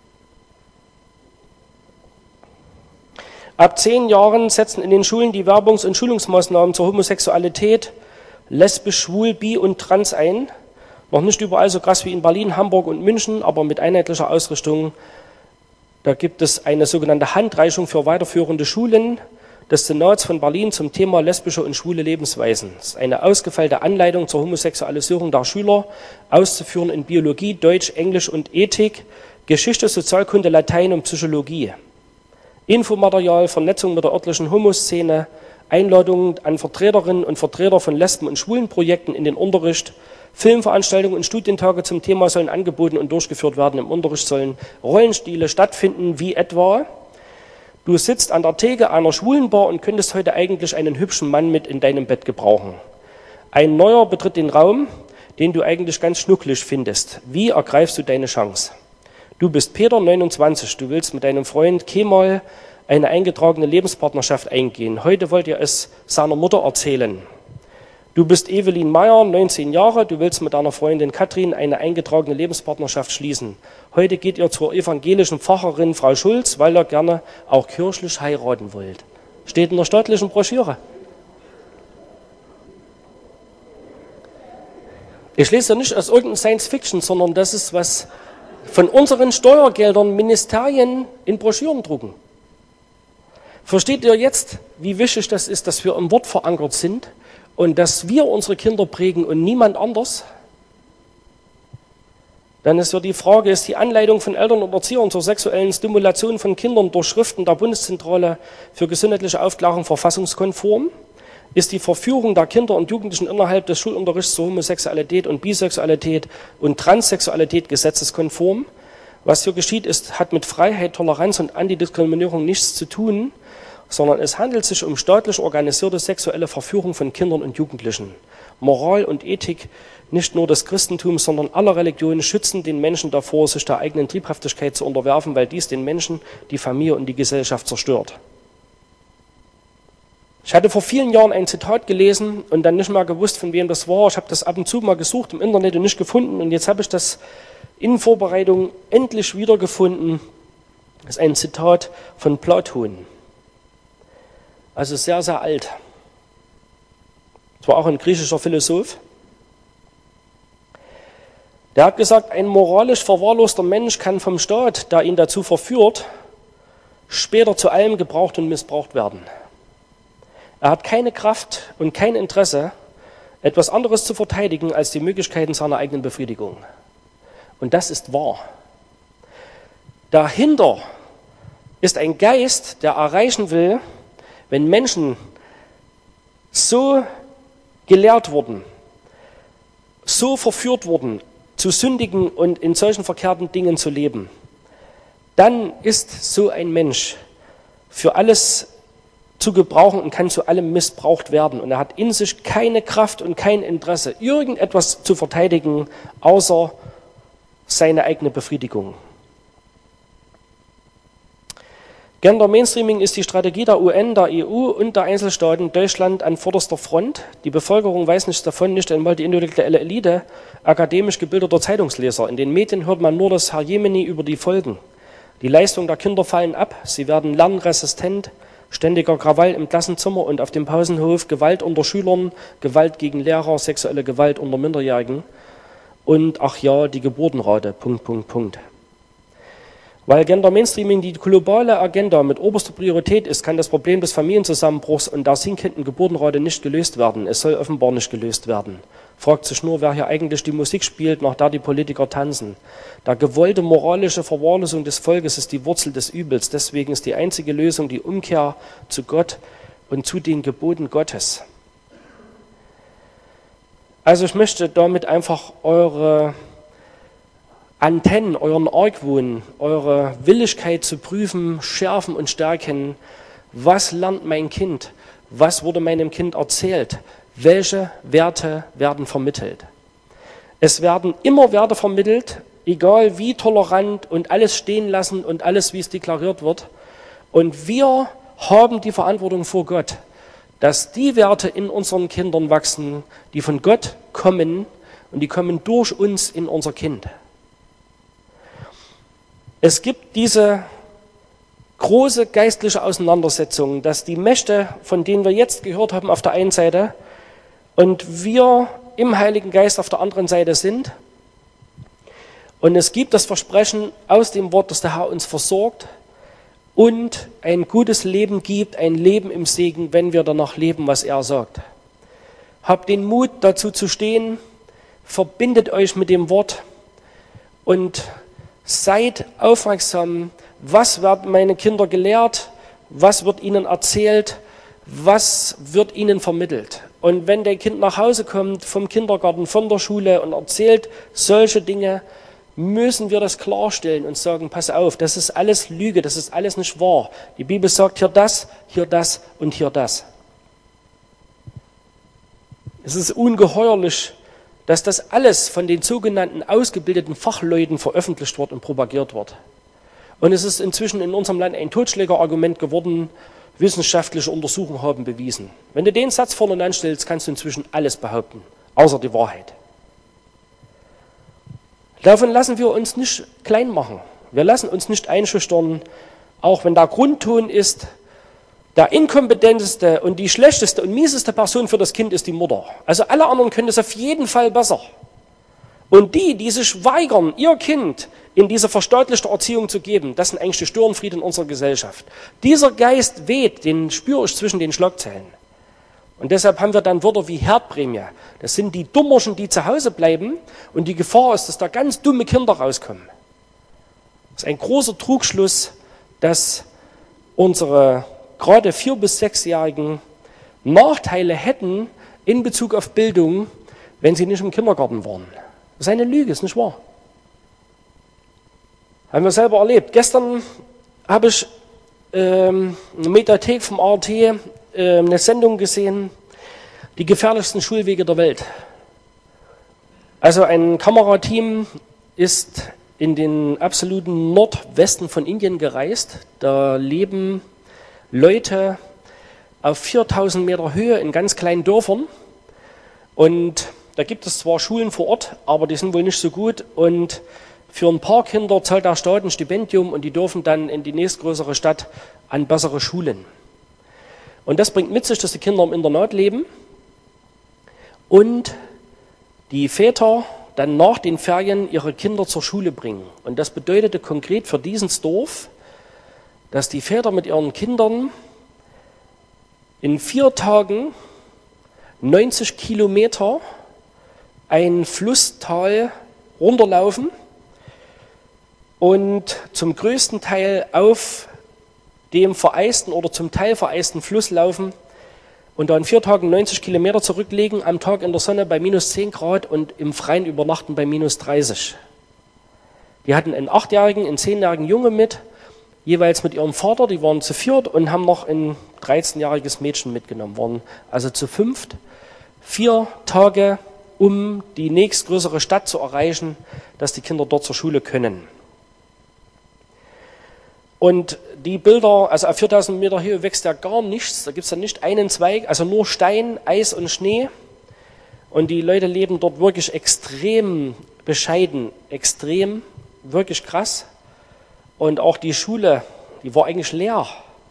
S1: Ab zehn Jahren setzen in den Schulen die Werbungs- und Schulungsmaßnahmen zur Homosexualität, lesbisch, schwul, bi und trans ein. Noch nicht überall so krass wie in Berlin, Hamburg und München, aber mit einheitlicher Ausrichtung. Da gibt es eine sogenannte Handreichung für weiterführende Schulen des Senats von Berlin zum Thema lesbische und schwule Lebensweisen. Das ist eine ausgefeilte Anleitung zur Homosexualisierung der Schüler, auszuführen in Biologie, Deutsch, Englisch und Ethik, Geschichte, Sozialkunde, Latein und Psychologie. Infomaterial, Vernetzung mit der örtlichen Homoszene, Einladungen an Vertreterinnen und Vertreter von Lesben- und Schwulenprojekten in den Unterricht, Filmveranstaltungen und Studientage zum Thema sollen angeboten und durchgeführt werden. Im Unterricht sollen Rollenspiele stattfinden, wie etwa: Du sitzt an der Theke einer Schwulenbar und könntest heute eigentlich einen hübschen Mann mit in deinem Bett gebrauchen. Ein Neuer betritt den Raum, den du eigentlich ganz schnucklig findest. Wie ergreifst du deine Chance? Du bist Peter, neunundzwanzig, du willst mit deinem Freund Kemal eine eingetragene Lebenspartnerschaft eingehen. Heute wollt ihr es seiner Mutter erzählen. Du bist Evelyn Meyer, neunzehn Jahre, du willst mit deiner Freundin Katrin eine eingetragene Lebenspartnerschaft schließen. Heute geht ihr zur evangelischen Pfarrerin Frau Schulz, weil ihr gerne auch kirchlich heiraten wollt. Steht in der staatlichen Broschüre. Ich lese ja nicht aus irgendeinem Science Fiction, sondern das ist, was von unseren Steuergeldern Ministerien in Broschüren drucken. Versteht ihr jetzt, wie wichtig das ist, dass wir im Wort verankert sind und dass wir unsere Kinder prägen und niemand anders? Dann ist ja die Frage, ist die Anleitung von Eltern und Erziehern zur sexuellen Stimulation von Kindern durch Schriften der Bundeszentrale für gesundheitliche Aufklärung verfassungskonform? Ist die Verführung der Kinder und Jugendlichen innerhalb des Schulunterrichts zur Homosexualität und Bisexualität und Transsexualität gesetzeskonform? Was hier geschieht, ist, hat mit Freiheit, Toleranz und Antidiskriminierung nichts zu tun, sondern es handelt sich um staatlich organisierte sexuelle Verführung von Kindern und Jugendlichen. Moral und Ethik nicht nur des Christentums, sondern aller Religionen schützen den Menschen davor, sich der eigenen Triebhaftigkeit zu unterwerfen, weil dies den Menschen, die Familie und die Gesellschaft zerstört. Ich hatte vor vielen Jahren ein Zitat gelesen und dann nicht mehr gewusst, von wem das war. Ich habe das ab und zu mal gesucht im Internet und nicht gefunden. Und jetzt habe ich das in Vorbereitung endlich wiedergefunden. Das ist ein Zitat von Platon. Also sehr, sehr alt. Das war auch ein griechischer Philosoph. Der hat gesagt, ein moralisch verwahrloster Mensch kann vom Staat, der ihn dazu verführt, später zu allem gebraucht und missbraucht werden. Er hat keine Kraft und kein Interesse, etwas anderes zu verteidigen als die Möglichkeiten seiner eigenen Befriedigung. Und das ist wahr. Dahinter ist ein Geist, der erreichen will, wenn Menschen so gelehrt wurden, so verführt wurden, zu sündigen und in solchen verkehrten Dingen zu leben, dann ist so ein Mensch für alles zu gebrauchen und kann zu allem missbraucht werden. Und er hat in sich keine Kraft und kein Interesse, irgendetwas zu verteidigen, außer seine eigene Befriedigung. Gender Mainstreaming ist die Strategie der U N, der E U und der Einzelstaaten, Deutschland an vorderster Front. Die Bevölkerung weiß nichts davon, nicht einmal die intellektuelle Elite akademisch gebildeter Zeitungsleser. In den Medien hört man nur das Herr Jemini über die Folgen. Die Leistungen der Kinder fallen ab, sie werden lernresistent, ständiger Krawall im Klassenzimmer und auf dem Pausenhof, Gewalt unter Schülern, Gewalt gegen Lehrer, sexuelle Gewalt unter Minderjährigen und, ach ja, die Geburtenrate, Punkt, Punkt, Punkt. Weil Gender Mainstreaming die globale Agenda mit oberster Priorität ist, kann das Problem des Familienzusammenbruchs und der sinkenden Geburtenrate nicht gelöst werden. Es soll offenbar nicht gelöst werden. Fragt sich nur, wer hier eigentlich die Musik spielt, nach der die Politiker tanzen. Der gewollte moralische Verwahrlosung des Volkes ist die Wurzel des Übels. Deswegen ist die einzige Lösung die Umkehr zu Gott und zu den Geboten Gottes. Also ich möchte damit einfach eure Antennen, euren Argwohn, eure Willigkeit zu prüfen, schärfen und stärken. Was lernt mein Kind? Was wurde meinem Kind erzählt? Welche Werte werden vermittelt? Es werden immer Werte vermittelt, egal wie tolerant und alles stehen lassen und alles, wie es deklariert wird. Und wir haben die Verantwortung vor Gott, dass die Werte in unseren Kindern wachsen, die von Gott kommen und die kommen durch uns in unser Kind. Es gibt diese große geistliche Auseinandersetzung, dass die Mächte, von denen wir jetzt gehört haben, auf der einen Seite und wir im Heiligen Geist auf der anderen Seite sind. Und es gibt das Versprechen aus dem Wort, dass der Herr uns versorgt und ein gutes Leben gibt, ein Leben im Segen, wenn wir danach leben, was er sagt. Habt den Mut, dazu zu stehen, verbindet euch mit dem Wort und seid aufmerksam, was werden meine Kinder gelehrt, was wird ihnen erzählt, was wird ihnen vermittelt. Und wenn dein Kind nach Hause kommt vom Kindergarten, von der Schule und erzählt solche Dinge, müssen wir das klarstellen und sagen, pass auf, das ist alles Lüge, das ist alles nicht wahr. Die Bibel sagt hier das, hier das und hier das. Es ist ungeheuerlich, dass das alles von den sogenannten ausgebildeten Fachleuten veröffentlicht wird und propagiert wird. Und es ist inzwischen in unserem Land ein Totschlägerargument geworden, wissenschaftliche Untersuchungen haben bewiesen. Wenn du den Satz vorne anstellst, kannst du inzwischen alles behaupten, außer die Wahrheit. Davon lassen wir uns nicht klein machen. Wir lassen uns nicht einschüchtern, auch wenn der Grundton ist, der inkompetenteste und die schlechteste und mieseste Person für das Kind ist die Mutter. Also alle anderen können es auf jeden Fall besser. Und die, die sich weigern, ihr Kind in diese verstaatlichte Erziehung zu geben, das sind eigentlich die Störenfriede in unserer Gesellschaft. Dieser Geist weht, den spüre ich zwischen den Schlagzeilen. Und deshalb haben wir dann Wörter wie Herdprämie. Das sind die Dummerchen, die zu Hause bleiben und die Gefahr ist, dass da ganz dumme Kinder rauskommen. Das ist ein großer Trugschluss, dass unsere gerade vier- bis sechsjährigen Nachteile hätten in Bezug auf Bildung, wenn sie nicht im Kindergarten waren. Das ist eine Lüge, ist nicht wahr. Haben wir selber erlebt. Gestern habe ich ähm, eine Mediathek vom A R T äh, eine Sendung gesehen, die gefährlichsten Schulwege der Welt. Also ein Kamerateam ist in den absoluten Nordwesten von Indien gereist. Da leben Leute auf viertausend Meter Höhe in ganz kleinen Dörfern und da gibt es zwar Schulen vor Ort, aber die sind wohl nicht so gut und für ein paar Kinder zahlt der Staat ein Stipendium und die dürfen dann in die nächstgrößere Stadt an bessere Schulen. Und das bringt mit sich, dass die Kinder im Internat leben und die Väter dann nach den Ferien ihre Kinder zur Schule bringen. Und das bedeutete konkret für dieses Dorf, dass die Väter mit ihren Kindern in vier Tagen neunzig Kilometer ein Flusstal runterlaufen und zum größten Teil auf dem vereisten oder zum Teil vereisten Fluss laufen und da in vier Tagen neunzig Kilometer zurücklegen, am Tag in der Sonne bei minus zehn Grad und im Freien übernachten bei minus dreißig. Die hatten einen achtjährigen, einen zehnjährigen Junge mit, jeweils mit ihrem Vater, die waren zu viert und haben noch ein dreizehnjähriges Mädchen mitgenommen, waren also zu fünft, vier Tage um die nächstgrößere Stadt zu erreichen, dass die Kinder dort zur Schule können. Und die Bilder, also auf viertausend Meter Höhe wächst ja gar nichts, da gibt es ja nicht einen Zweig, also nur Stein, Eis und Schnee. Und die Leute leben dort wirklich extrem bescheiden, extrem, wirklich krass. Und auch die Schule, die war eigentlich leer.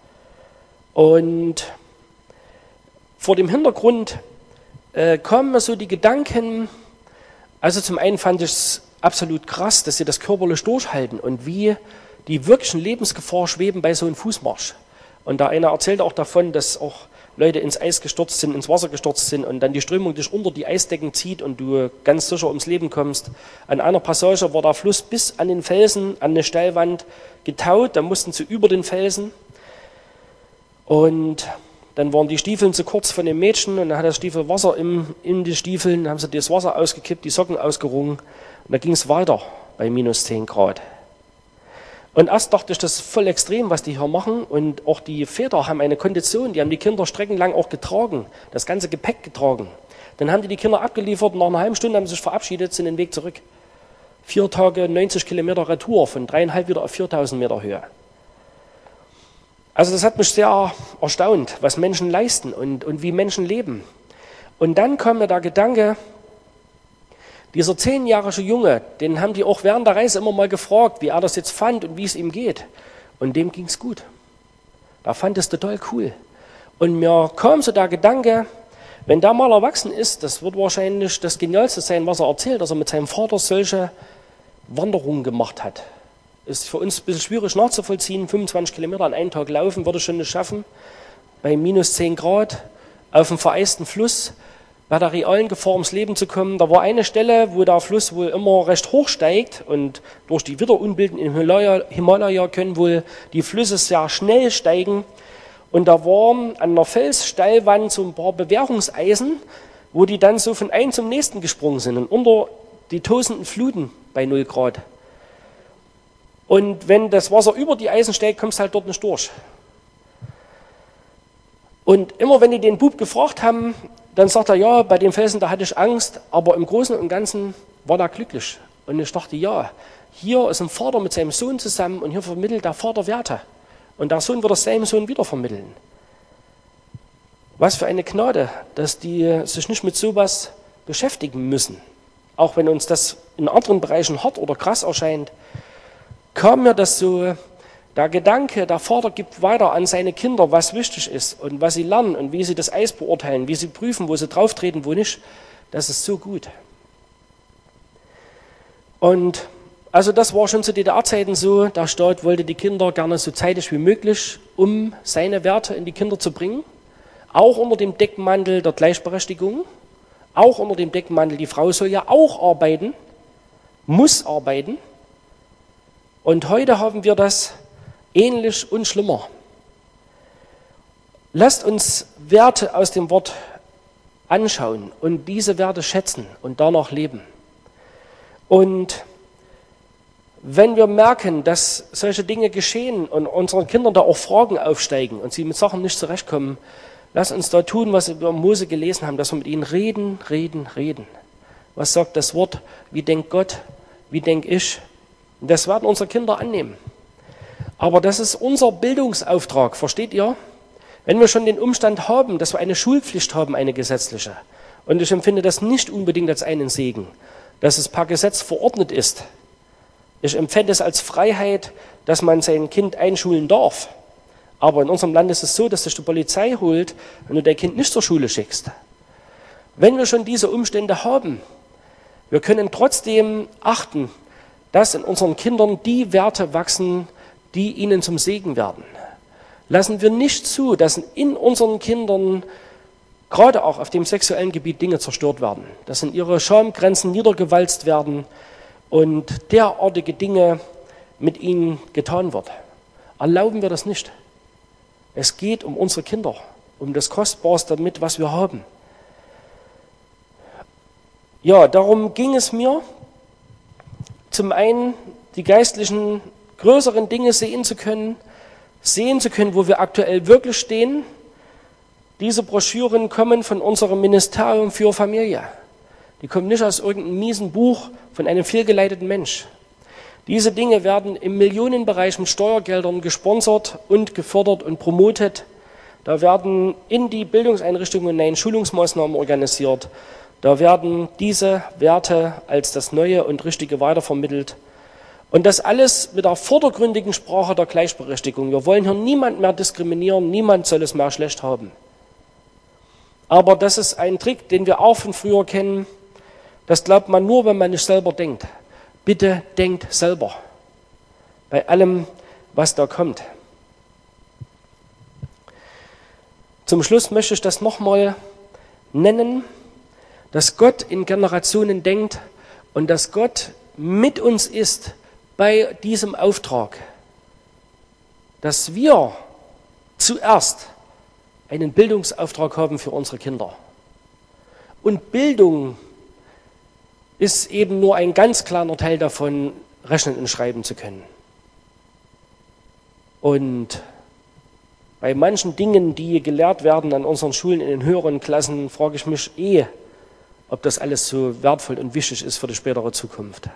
S1: Und vor dem Hintergrund äh, kamen mir so die Gedanken, also zum einen fand ich es absolut krass, dass sie das körperlich durchhalten und wie die wirklichen Lebensgefahr schweben bei so einem Fußmarsch. Und da einer erzählte auch davon, dass auch Leute ins Eis gestürzt sind, ins Wasser gestürzt sind und dann die Strömung dich unter die Eisdecken zieht und du ganz sicher ums Leben kommst. An einer Passage war der Fluss bis an den Felsen, an eine Steilwand getaut, da mussten sie über den Felsen. Und dann waren die Stiefeln zu kurz von den Mädchen und dann hat das Stiefel Wasser im, in die Stiefeln, dann haben sie das Wasser ausgekippt, die Socken ausgerungen und da ging es weiter bei minus zehn Grad. Und erst dachte ich, das ist voll extrem, was die hier machen. Und auch die Väter haben eine Kondition, die haben die Kinder streckenlang auch getragen, das ganze Gepäck getragen. Dann haben die die Kinder abgeliefert und nach einer halben Stunde haben sie sich verabschiedet, sind den Weg zurück. Vier Tage, neunzig Kilometer Retour, von dreieinhalb wieder auf viertausend Meter Höhe. Also das hat mich sehr erstaunt, was Menschen leisten und, und wie Menschen leben. Und dann kam mir der Gedanke, dieser zehnjährige Junge, den haben die auch während der Reise immer mal gefragt, wie er das jetzt fand und wie es ihm geht. Und dem ging es gut. Er fand es total cool. Und mir kam so der Gedanke, wenn der mal erwachsen ist, das wird wahrscheinlich das Genialste sein, was er erzählt, dass er mit seinem Vater solche Wanderungen gemacht hat. Ist für uns ein bisschen schwierig nachzuvollziehen. fünfundzwanzig Kilometer an einem Tag laufen würde ich schon nicht schaffen. Bei minus zehn Grad auf dem vereisten Fluss. Bei der realen Gefahr, ums Leben zu kommen. Da war eine Stelle, wo der Fluss wohl immer recht hoch steigt und durch die Witterunbilden im Himalaya, Himalaya können wohl die Flüsse sehr schnell steigen. Und da waren an einer Felssteilwand so ein paar Bewährungseisen, wo die dann so von einem zum nächsten gesprungen sind und unter die tosenden Fluten bei null Grad. Und wenn das Wasser über die Eisen steigt, kommst du halt dort nicht durch. Und immer wenn die den Bub gefragt haben, dann sagt er, ja, bei den Felsen, da hatte ich Angst, aber im Großen und Ganzen war er glücklich. Und ich dachte, ja, hier ist ein Vater mit seinem Sohn zusammen und hier vermittelt der Vater Werte. Und der Sohn wird es seinem Sohn wieder vermitteln. Was für eine Gnade, dass die sich nicht mit sowas beschäftigen müssen. Auch wenn uns das in anderen Bereichen hart oder krass erscheint, kam mir das so, der Gedanke, der Vater gibt weiter an seine Kinder, was wichtig ist und was sie lernen und wie sie das Eis beurteilen, wie sie prüfen, wo sie drauftreten, wo nicht. Das ist so gut. Und also das war schon zu D D R-Zeiten so, der Staat wollte die Kinder gerne so zeitig wie möglich, um seine Werte in die Kinder zu bringen. Auch unter dem Deckmantel der Gleichberechtigung, auch unter dem Deckmantel, die Frau soll ja auch arbeiten, muss arbeiten. Und heute haben wir das ähnlich und schlimmer. Lasst uns Werte aus dem Wort anschauen und diese Werte schätzen und danach leben. Und wenn wir merken, dass solche Dinge geschehen und unseren Kindern da auch Fragen aufsteigen und sie mit Sachen nicht zurechtkommen, lasst uns da tun, was wir über Mose gelesen haben, dass wir mit ihnen reden, reden, reden. Was sagt das Wort? Wie denkt Gott? Wie denke ich? Und das werden unsere Kinder annehmen. Aber das ist unser Bildungsauftrag, versteht ihr? Wenn wir schon den Umstand haben, dass wir eine Schulpflicht haben, eine gesetzliche, und ich empfinde das nicht unbedingt als einen Segen, dass es per Gesetz verordnet ist. Ich empfände es als Freiheit, dass man sein Kind einschulen darf. Aber in unserem Land ist es so, dass sich die Polizei holt, wenn du dein Kind nicht zur Schule schickst. Wenn wir schon diese Umstände haben, wir können trotzdem achten, dass in unseren Kindern die Werte wachsen, die ihnen zum Segen werden. Lassen wir nicht zu, dass in unseren Kindern, gerade auch auf dem sexuellen Gebiet, Dinge zerstört werden, dass in ihre Schamgrenzen niedergewalzt werden und derartige Dinge mit ihnen getan wird. Erlauben wir das nicht. Es geht um unsere Kinder, um das Kostbarste mit, was wir haben. Ja, darum ging es mir, zum einen die geistlichen größeren Dinge sehen zu können, sehen zu können, wo wir aktuell wirklich stehen. Diese Broschüren kommen von unserem Ministerium für Familie. Die kommen nicht aus irgendeinem miesen Buch von einem fehlgeleiteten Mensch. Diese Dinge werden im Millionenbereich mit Steuergeldern gesponsert und gefördert und promotet. Da werden in die Bildungseinrichtungen hinein Schulungsmaßnahmen organisiert. Da werden diese Werte als das Neue und Richtige weitervermittelt. Und das alles mit der vordergründigen Sprache der Gleichberechtigung. Wir wollen hier niemand mehr diskriminieren, niemand soll es mehr schlecht haben. Aber das ist ein Trick, den wir auch von früher kennen. Das glaubt man nur, wenn man nicht selber denkt. Bitte denkt selber bei allem, was da kommt. Zum Schluss möchte ich das nochmal nennen, dass Gott in Generationen denkt und dass Gott mit uns ist bei diesem Auftrag, dass wir zuerst einen Bildungsauftrag haben für unsere Kinder. Und Bildung ist eben nur ein ganz kleiner Teil davon, rechnen und schreiben zu können. Und bei manchen Dingen, die gelehrt werden an unseren Schulen in den höheren Klassen, frage ich mich eh, ob das alles so wertvoll und wichtig ist für die spätere Zukunft.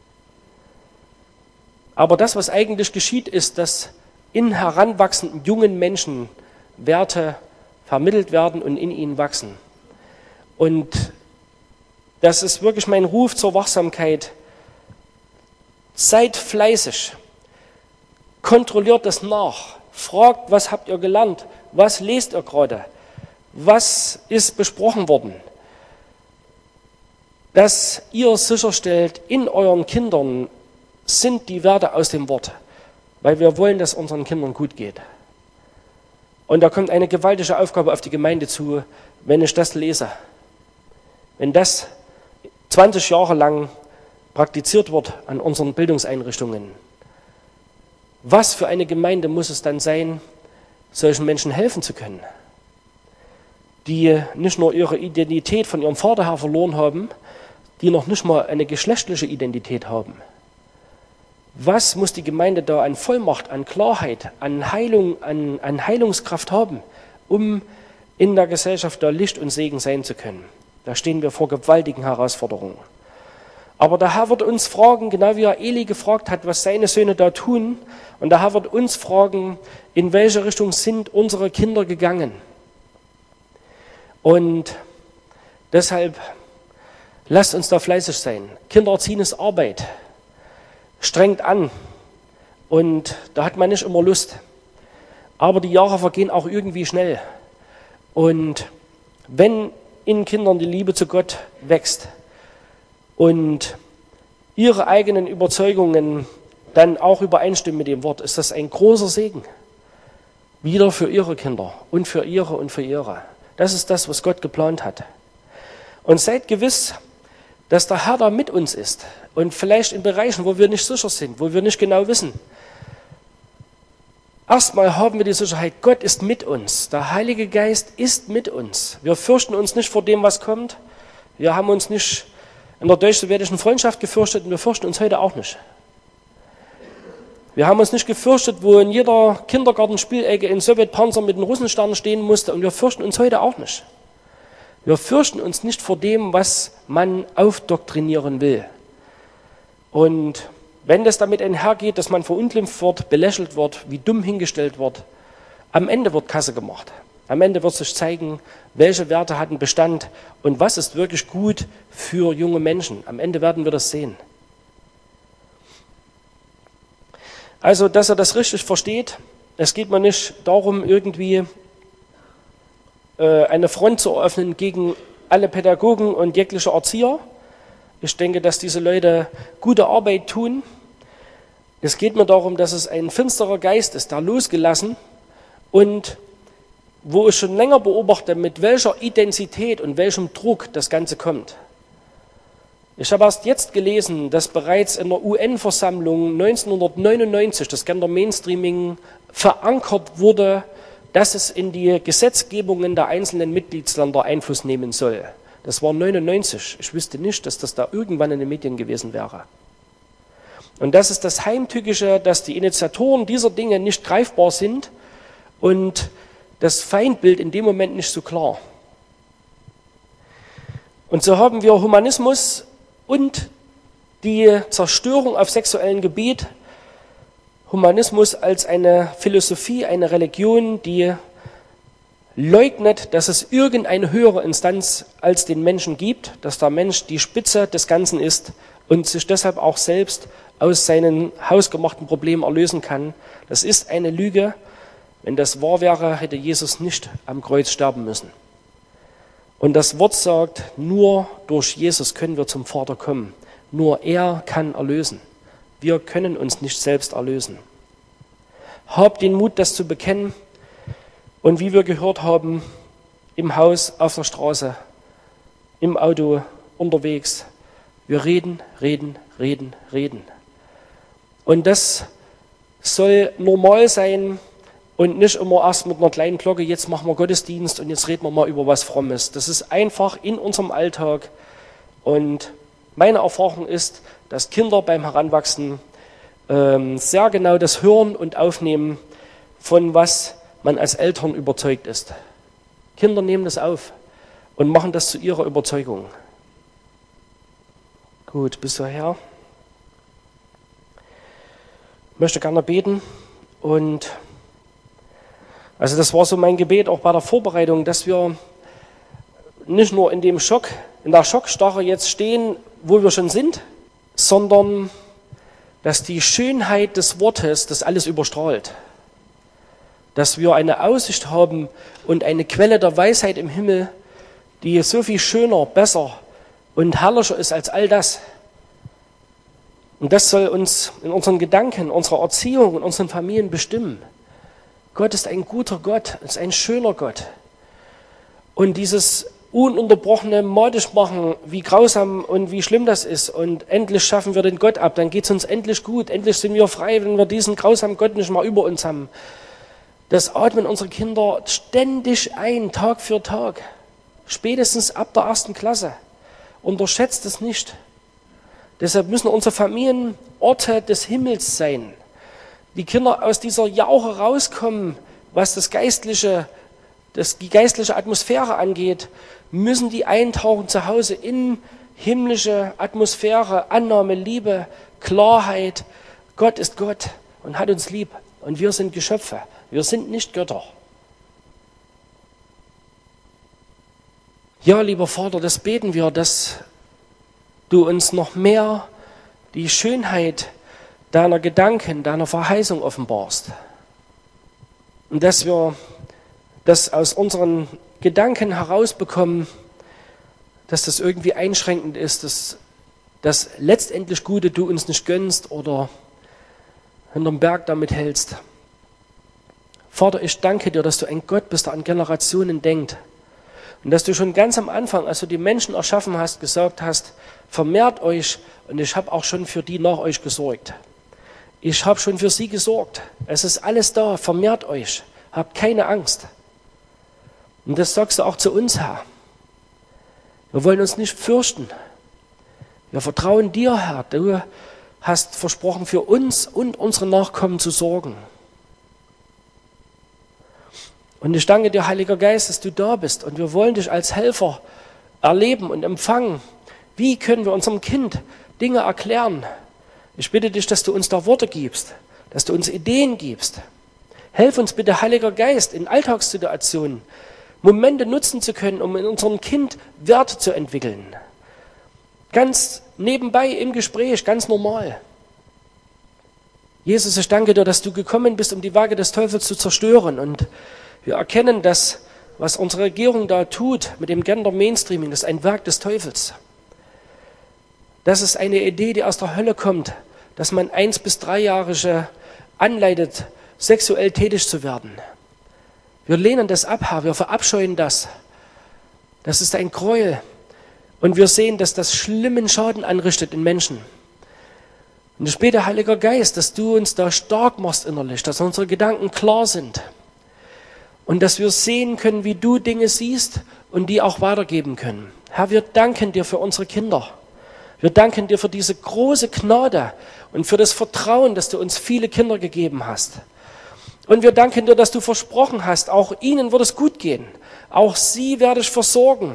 S1: Aber das, was eigentlich geschieht, ist, dass in heranwachsenden jungen Menschen Werte vermittelt werden und in ihnen wachsen. Und das ist wirklich mein Ruf zur Wachsamkeit. Seid fleißig, kontrolliert das nach, fragt, was habt ihr gelernt, was lest ihr gerade, was ist besprochen worden, dass ihr sicherstellt, in euren Kindern sind die Werte aus dem Wort, weil wir wollen, dass unseren Kindern gut geht. Und da kommt eine gewaltige Aufgabe auf die Gemeinde zu, wenn ich das lese. Wenn das zwanzig Jahre lang praktiziert wird an unseren Bildungseinrichtungen. Was für eine Gemeinde muss es dann sein, solchen Menschen helfen zu können, die nicht nur ihre Identität von ihrem Vater her verloren haben, die noch nicht mal eine geschlechtliche Identität haben. Was muss die Gemeinde da an Vollmacht, an Klarheit, an Heilung, an, an Heilungskraft haben, um in der Gesellschaft da Licht und Segen sein zu können? Da stehen wir vor gewaltigen Herausforderungen. Aber der Herr wird uns fragen, genau wie er Eli gefragt hat, was seine Söhne da tun. Und der Herr wird uns fragen, in welche Richtung sind unsere Kinder gegangen. Und deshalb lasst uns da fleißig sein. Kindererziehen ist Arbeit. Strengt an und da hat man nicht immer Lust. Aber die Jahre vergehen auch irgendwie schnell. Und wenn in Kindern die Liebe zu Gott wächst und ihre eigenen Überzeugungen dann auch übereinstimmen mit dem Wort, ist das ein großer Segen. Wieder für ihre Kinder und für ihre und für ihre. Das ist das, was Gott geplant hat. Und seid gewiss, dass der Herr da mit uns ist und vielleicht in Bereichen, wo wir nicht sicher sind, wo wir nicht genau wissen. Erstmal haben wir die Sicherheit, Gott ist mit uns, der Heilige Geist ist mit uns. Wir fürchten uns nicht vor dem, was kommt. Wir haben uns nicht in der deutsch-sowjetischen Freundschaft gefürchtet und wir fürchten uns heute auch nicht. Wir haben uns nicht gefürchtet, wo in jeder Kindergartenspielecke ein Sowjetpanzer mit einem Russenstern stehen musste und wir fürchten uns heute auch nicht. Wir fürchten uns nicht vor dem, was man aufdoktrinieren will. Und wenn das damit einhergeht, dass man verunglimpft wird, belächelt wird, wie dumm hingestellt wird, am Ende wird Kasse gemacht. Am Ende wird sich zeigen, welche Werte hatten Bestand und was ist wirklich gut für junge Menschen. Am Ende werden wir das sehen. Also, dass er das richtig versteht, es geht mir nicht darum, irgendwie eine Front zu eröffnen gegen alle Pädagogen und jegliche Erzieher. Ich denke, dass diese Leute gute Arbeit tun. Es geht mir darum, dass es ein finsterer Geist ist, der losgelassen und wo ich schon länger beobachte, mit welcher Intensität und welchem Druck das Ganze kommt. Ich habe erst jetzt gelesen, dass bereits in der U N-Versammlung neunzehnhundertneunundneunzig das Gender Mainstreaming verankert wurde, dass es in die Gesetzgebungen der einzelnen Mitgliedsländer Einfluss nehmen soll. Das war neunundneunzig. Ich wüsste nicht, dass das da irgendwann in den Medien gewesen wäre. Und das ist das Heimtückische, dass die Initiatoren dieser Dinge nicht greifbar sind und das Feindbild in dem Moment nicht so klar. Und so haben wir Humanismus und die Zerstörung auf sexuellem Gebiet. Humanismus als eine Philosophie, eine Religion, die leugnet, dass es irgendeine höhere Instanz als den Menschen gibt, dass der Mensch die Spitze des Ganzen ist und sich deshalb auch selbst aus seinen hausgemachten Problemen erlösen kann. Das ist eine Lüge. Wenn das wahr wäre, hätte Jesus nicht am Kreuz sterben müssen. Und das Wort sagt, nur durch Jesus können wir zum Vater kommen. Nur er kann erlösen. Wir können uns nicht selbst erlösen. Habt den Mut, das zu bekennen. Und wie wir gehört haben, im Haus, auf der Straße, im Auto, unterwegs, wir reden, reden, reden, reden. Und das soll normal sein und nicht immer erst mit einer kleinen Glocke, jetzt machen wir Gottesdienst und jetzt reden wir mal über was Frommes. Das ist einfach in unserem Alltag. Und meine Erfahrung ist, dass Kinder beim Heranwachsen ähm, sehr genau das hören und aufnehmen, von was man als Eltern überzeugt ist. Kinder nehmen das auf und machen das zu ihrer Überzeugung. Gut, bis daher. Ich möchte gerne beten und also das war so mein Gebet auch bei der Vorbereitung, dass wir nicht nur in dem Schock, in der Schockstarre jetzt stehen, wo wir schon sind, sondern dass die Schönheit des Wortes das alles überstrahlt. Dass wir eine Aussicht haben und eine Quelle der Weisheit im Himmel, die so viel schöner, besser und herrlicher ist als all das. Und das soll uns in unseren Gedanken, unserer Erziehung und unseren Familien bestimmen. Gott ist ein guter Gott, ist ein schöner Gott. Und dieses ununterbrochene Modisch machen, wie grausam und wie schlimm das ist, und endlich schaffen wir den Gott ab, dann geht es uns endlich gut, endlich sind wir frei, wenn wir diesen grausamen Gott nicht mal über uns haben. Das atmen unsere Kinder ständig ein, Tag für Tag, spätestens ab der ersten Klasse. Unterschätzt es nicht. Deshalb müssen unsere Familien Orte des Himmels sein. Die Kinder aus dieser Jauche rauskommen, was das geistliche, das, die geistliche Atmosphäre angeht, müssen die eintauchen zu Hause in himmlische Atmosphäre, Annahme, Liebe, Klarheit. Gott ist Gott und hat uns lieb und wir sind Geschöpfe, wir sind nicht Götter. Ja, lieber Vater, das beten wir, dass du uns noch mehr die Schönheit deiner Gedanken, deiner Verheißung offenbarst. Und dass wir das aus unseren Gedanken herausbekommen, dass das irgendwie einschränkend ist, dass das letztendlich Gute du uns nicht gönnst oder hinterm Berg damit hältst. Vater, ich danke dir, dass du ein Gott bist, der an Generationen denkt. Und dass du schon ganz am Anfang, als du die Menschen erschaffen hast, gesagt hast, vermehrt euch und ich habe auch schon für die nach euch gesorgt. Ich habe schon für sie gesorgt. Es ist alles da, vermehrt euch. Habt keine Angst. Und das sagst du auch zu uns, Herr. Wir wollen uns nicht fürchten. Wir vertrauen dir, Herr. Du hast versprochen, für uns und unsere Nachkommen zu sorgen. Und ich danke dir, Heiliger Geist, dass du da bist. Und wir wollen dich als Helfer erleben und empfangen. Wie können wir unserem Kind Dinge erklären? Ich bitte dich, dass du uns da Worte gibst, dass du uns Ideen gibst. Helf uns bitte, Heiliger Geist, in Alltagssituationen Momente nutzen zu können, um in unserem Kind Werte zu entwickeln. Ganz nebenbei im Gespräch, ganz normal. Jesus, ich danke dir, dass du gekommen bist, um die Werke des Teufels zu zerstören. Und wir erkennen, dass was unsere Regierung da tut mit dem Gender-Mainstreaming, das ist ein Werk des Teufels. Das ist eine Idee, die aus der Hölle kommt, dass man eins- bis dreijährige anleitet, sexuell tätig zu werden. Wir lehnen das ab, Herr, wir verabscheuen das. Das ist ein Gräuel. Und wir sehen, dass das schlimmen Schaden anrichtet in Menschen. Und ich bete, Heiliger Geist, dass du uns da stark machst innerlich, dass unsere Gedanken klar sind. Und dass wir sehen können, wie du Dinge siehst und die auch weitergeben können. Herr, wir danken dir für unsere Kinder. Wir danken dir für diese große Gnade und für das Vertrauen, dass du uns viele Kinder gegeben hast. Und wir danken dir, dass du versprochen hast, auch ihnen wird es gut gehen. Auch sie werde ich versorgen.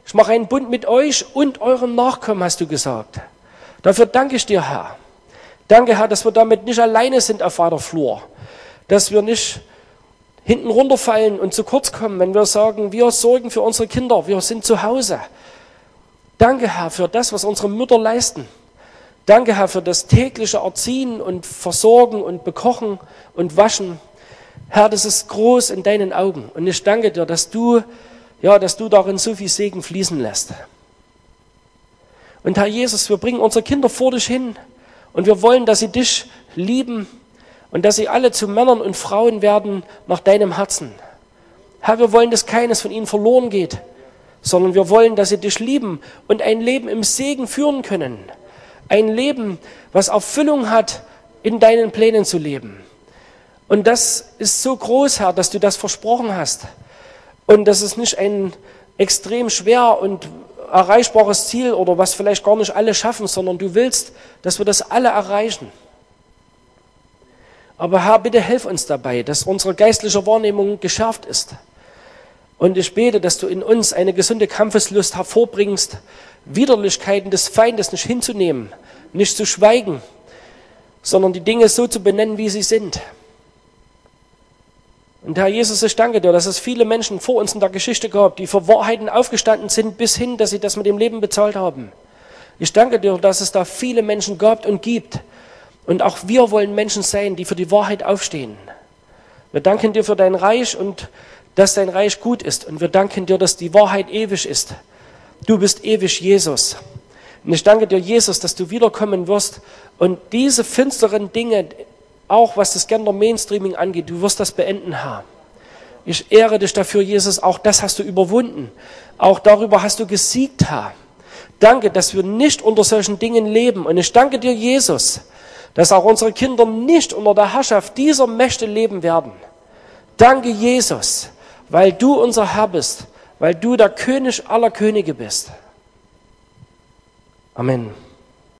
S1: Ich mache einen Bund mit euch und euren Nachkommen, hast du gesagt. Dafür danke ich dir, Herr. Danke, Herr, dass wir damit nicht alleine sind auf weiter Flur. Dass wir nicht hinten runterfallen und zu kurz kommen, wenn wir sagen, wir sorgen für unsere Kinder, wir sind zu Hause. Danke, Herr, für das, was unsere Mütter leisten. Danke, Herr, für das tägliche Erziehen und Versorgen und Bekochen und Waschen. Herr, das ist groß in deinen Augen. Und ich danke dir, dass du, ja, dass du darin so viel Segen fließen lässt. Und Herr Jesus, wir bringen unsere Kinder vor dich hin und wir wollen, dass sie dich lieben und dass sie alle zu Männern und Frauen werden nach deinem Herzen. Herr, wir wollen, dass keines von ihnen verloren geht, sondern wir wollen, dass sie dich lieben und ein Leben im Segen führen können. Ein Leben, was Erfüllung hat, in deinen Plänen zu leben. Und das ist so groß, Herr, dass du das versprochen hast. Und das ist nicht ein extrem schwer und erreichbares Ziel oder was vielleicht gar nicht alle schaffen, sondern du willst, dass wir das alle erreichen. Aber Herr, bitte hilf uns dabei, dass unsere geistliche Wahrnehmung geschärft ist. Und ich bete, dass du in uns eine gesunde Kampfeslust hervorbringst, Widerlichkeiten des Feindes nicht hinzunehmen, nicht zu schweigen, sondern die Dinge so zu benennen, wie sie sind. Und Herr Jesus, ich danke dir, dass es viele Menschen vor uns in der Geschichte gab, die für Wahrheiten aufgestanden sind, bis hin, dass sie das mit dem Leben bezahlt haben. Ich danke dir, dass es da viele Menschen gab und gibt. Und auch wir wollen Menschen sein, die für die Wahrheit aufstehen. Wir danken dir für dein Reich und dass dein Reich gut ist. Und wir danken dir, dass die Wahrheit ewig ist. Du bist ewig, Jesus. Und ich danke dir, Jesus, dass du wiederkommen wirst und diese finsteren Dinge, auch was das Gender Mainstreaming angeht, du wirst das beenden, Herr. Ich ehre dich dafür, Jesus, auch das hast du überwunden. Auch darüber hast du gesiegt, Herr. Danke, dass wir nicht unter solchen Dingen leben. Und ich danke dir, Jesus, dass auch unsere Kinder nicht unter der Herrschaft dieser Mächte leben werden. Danke, Jesus, weil du unser Herr bist, weil du der König aller Könige bist. Amen.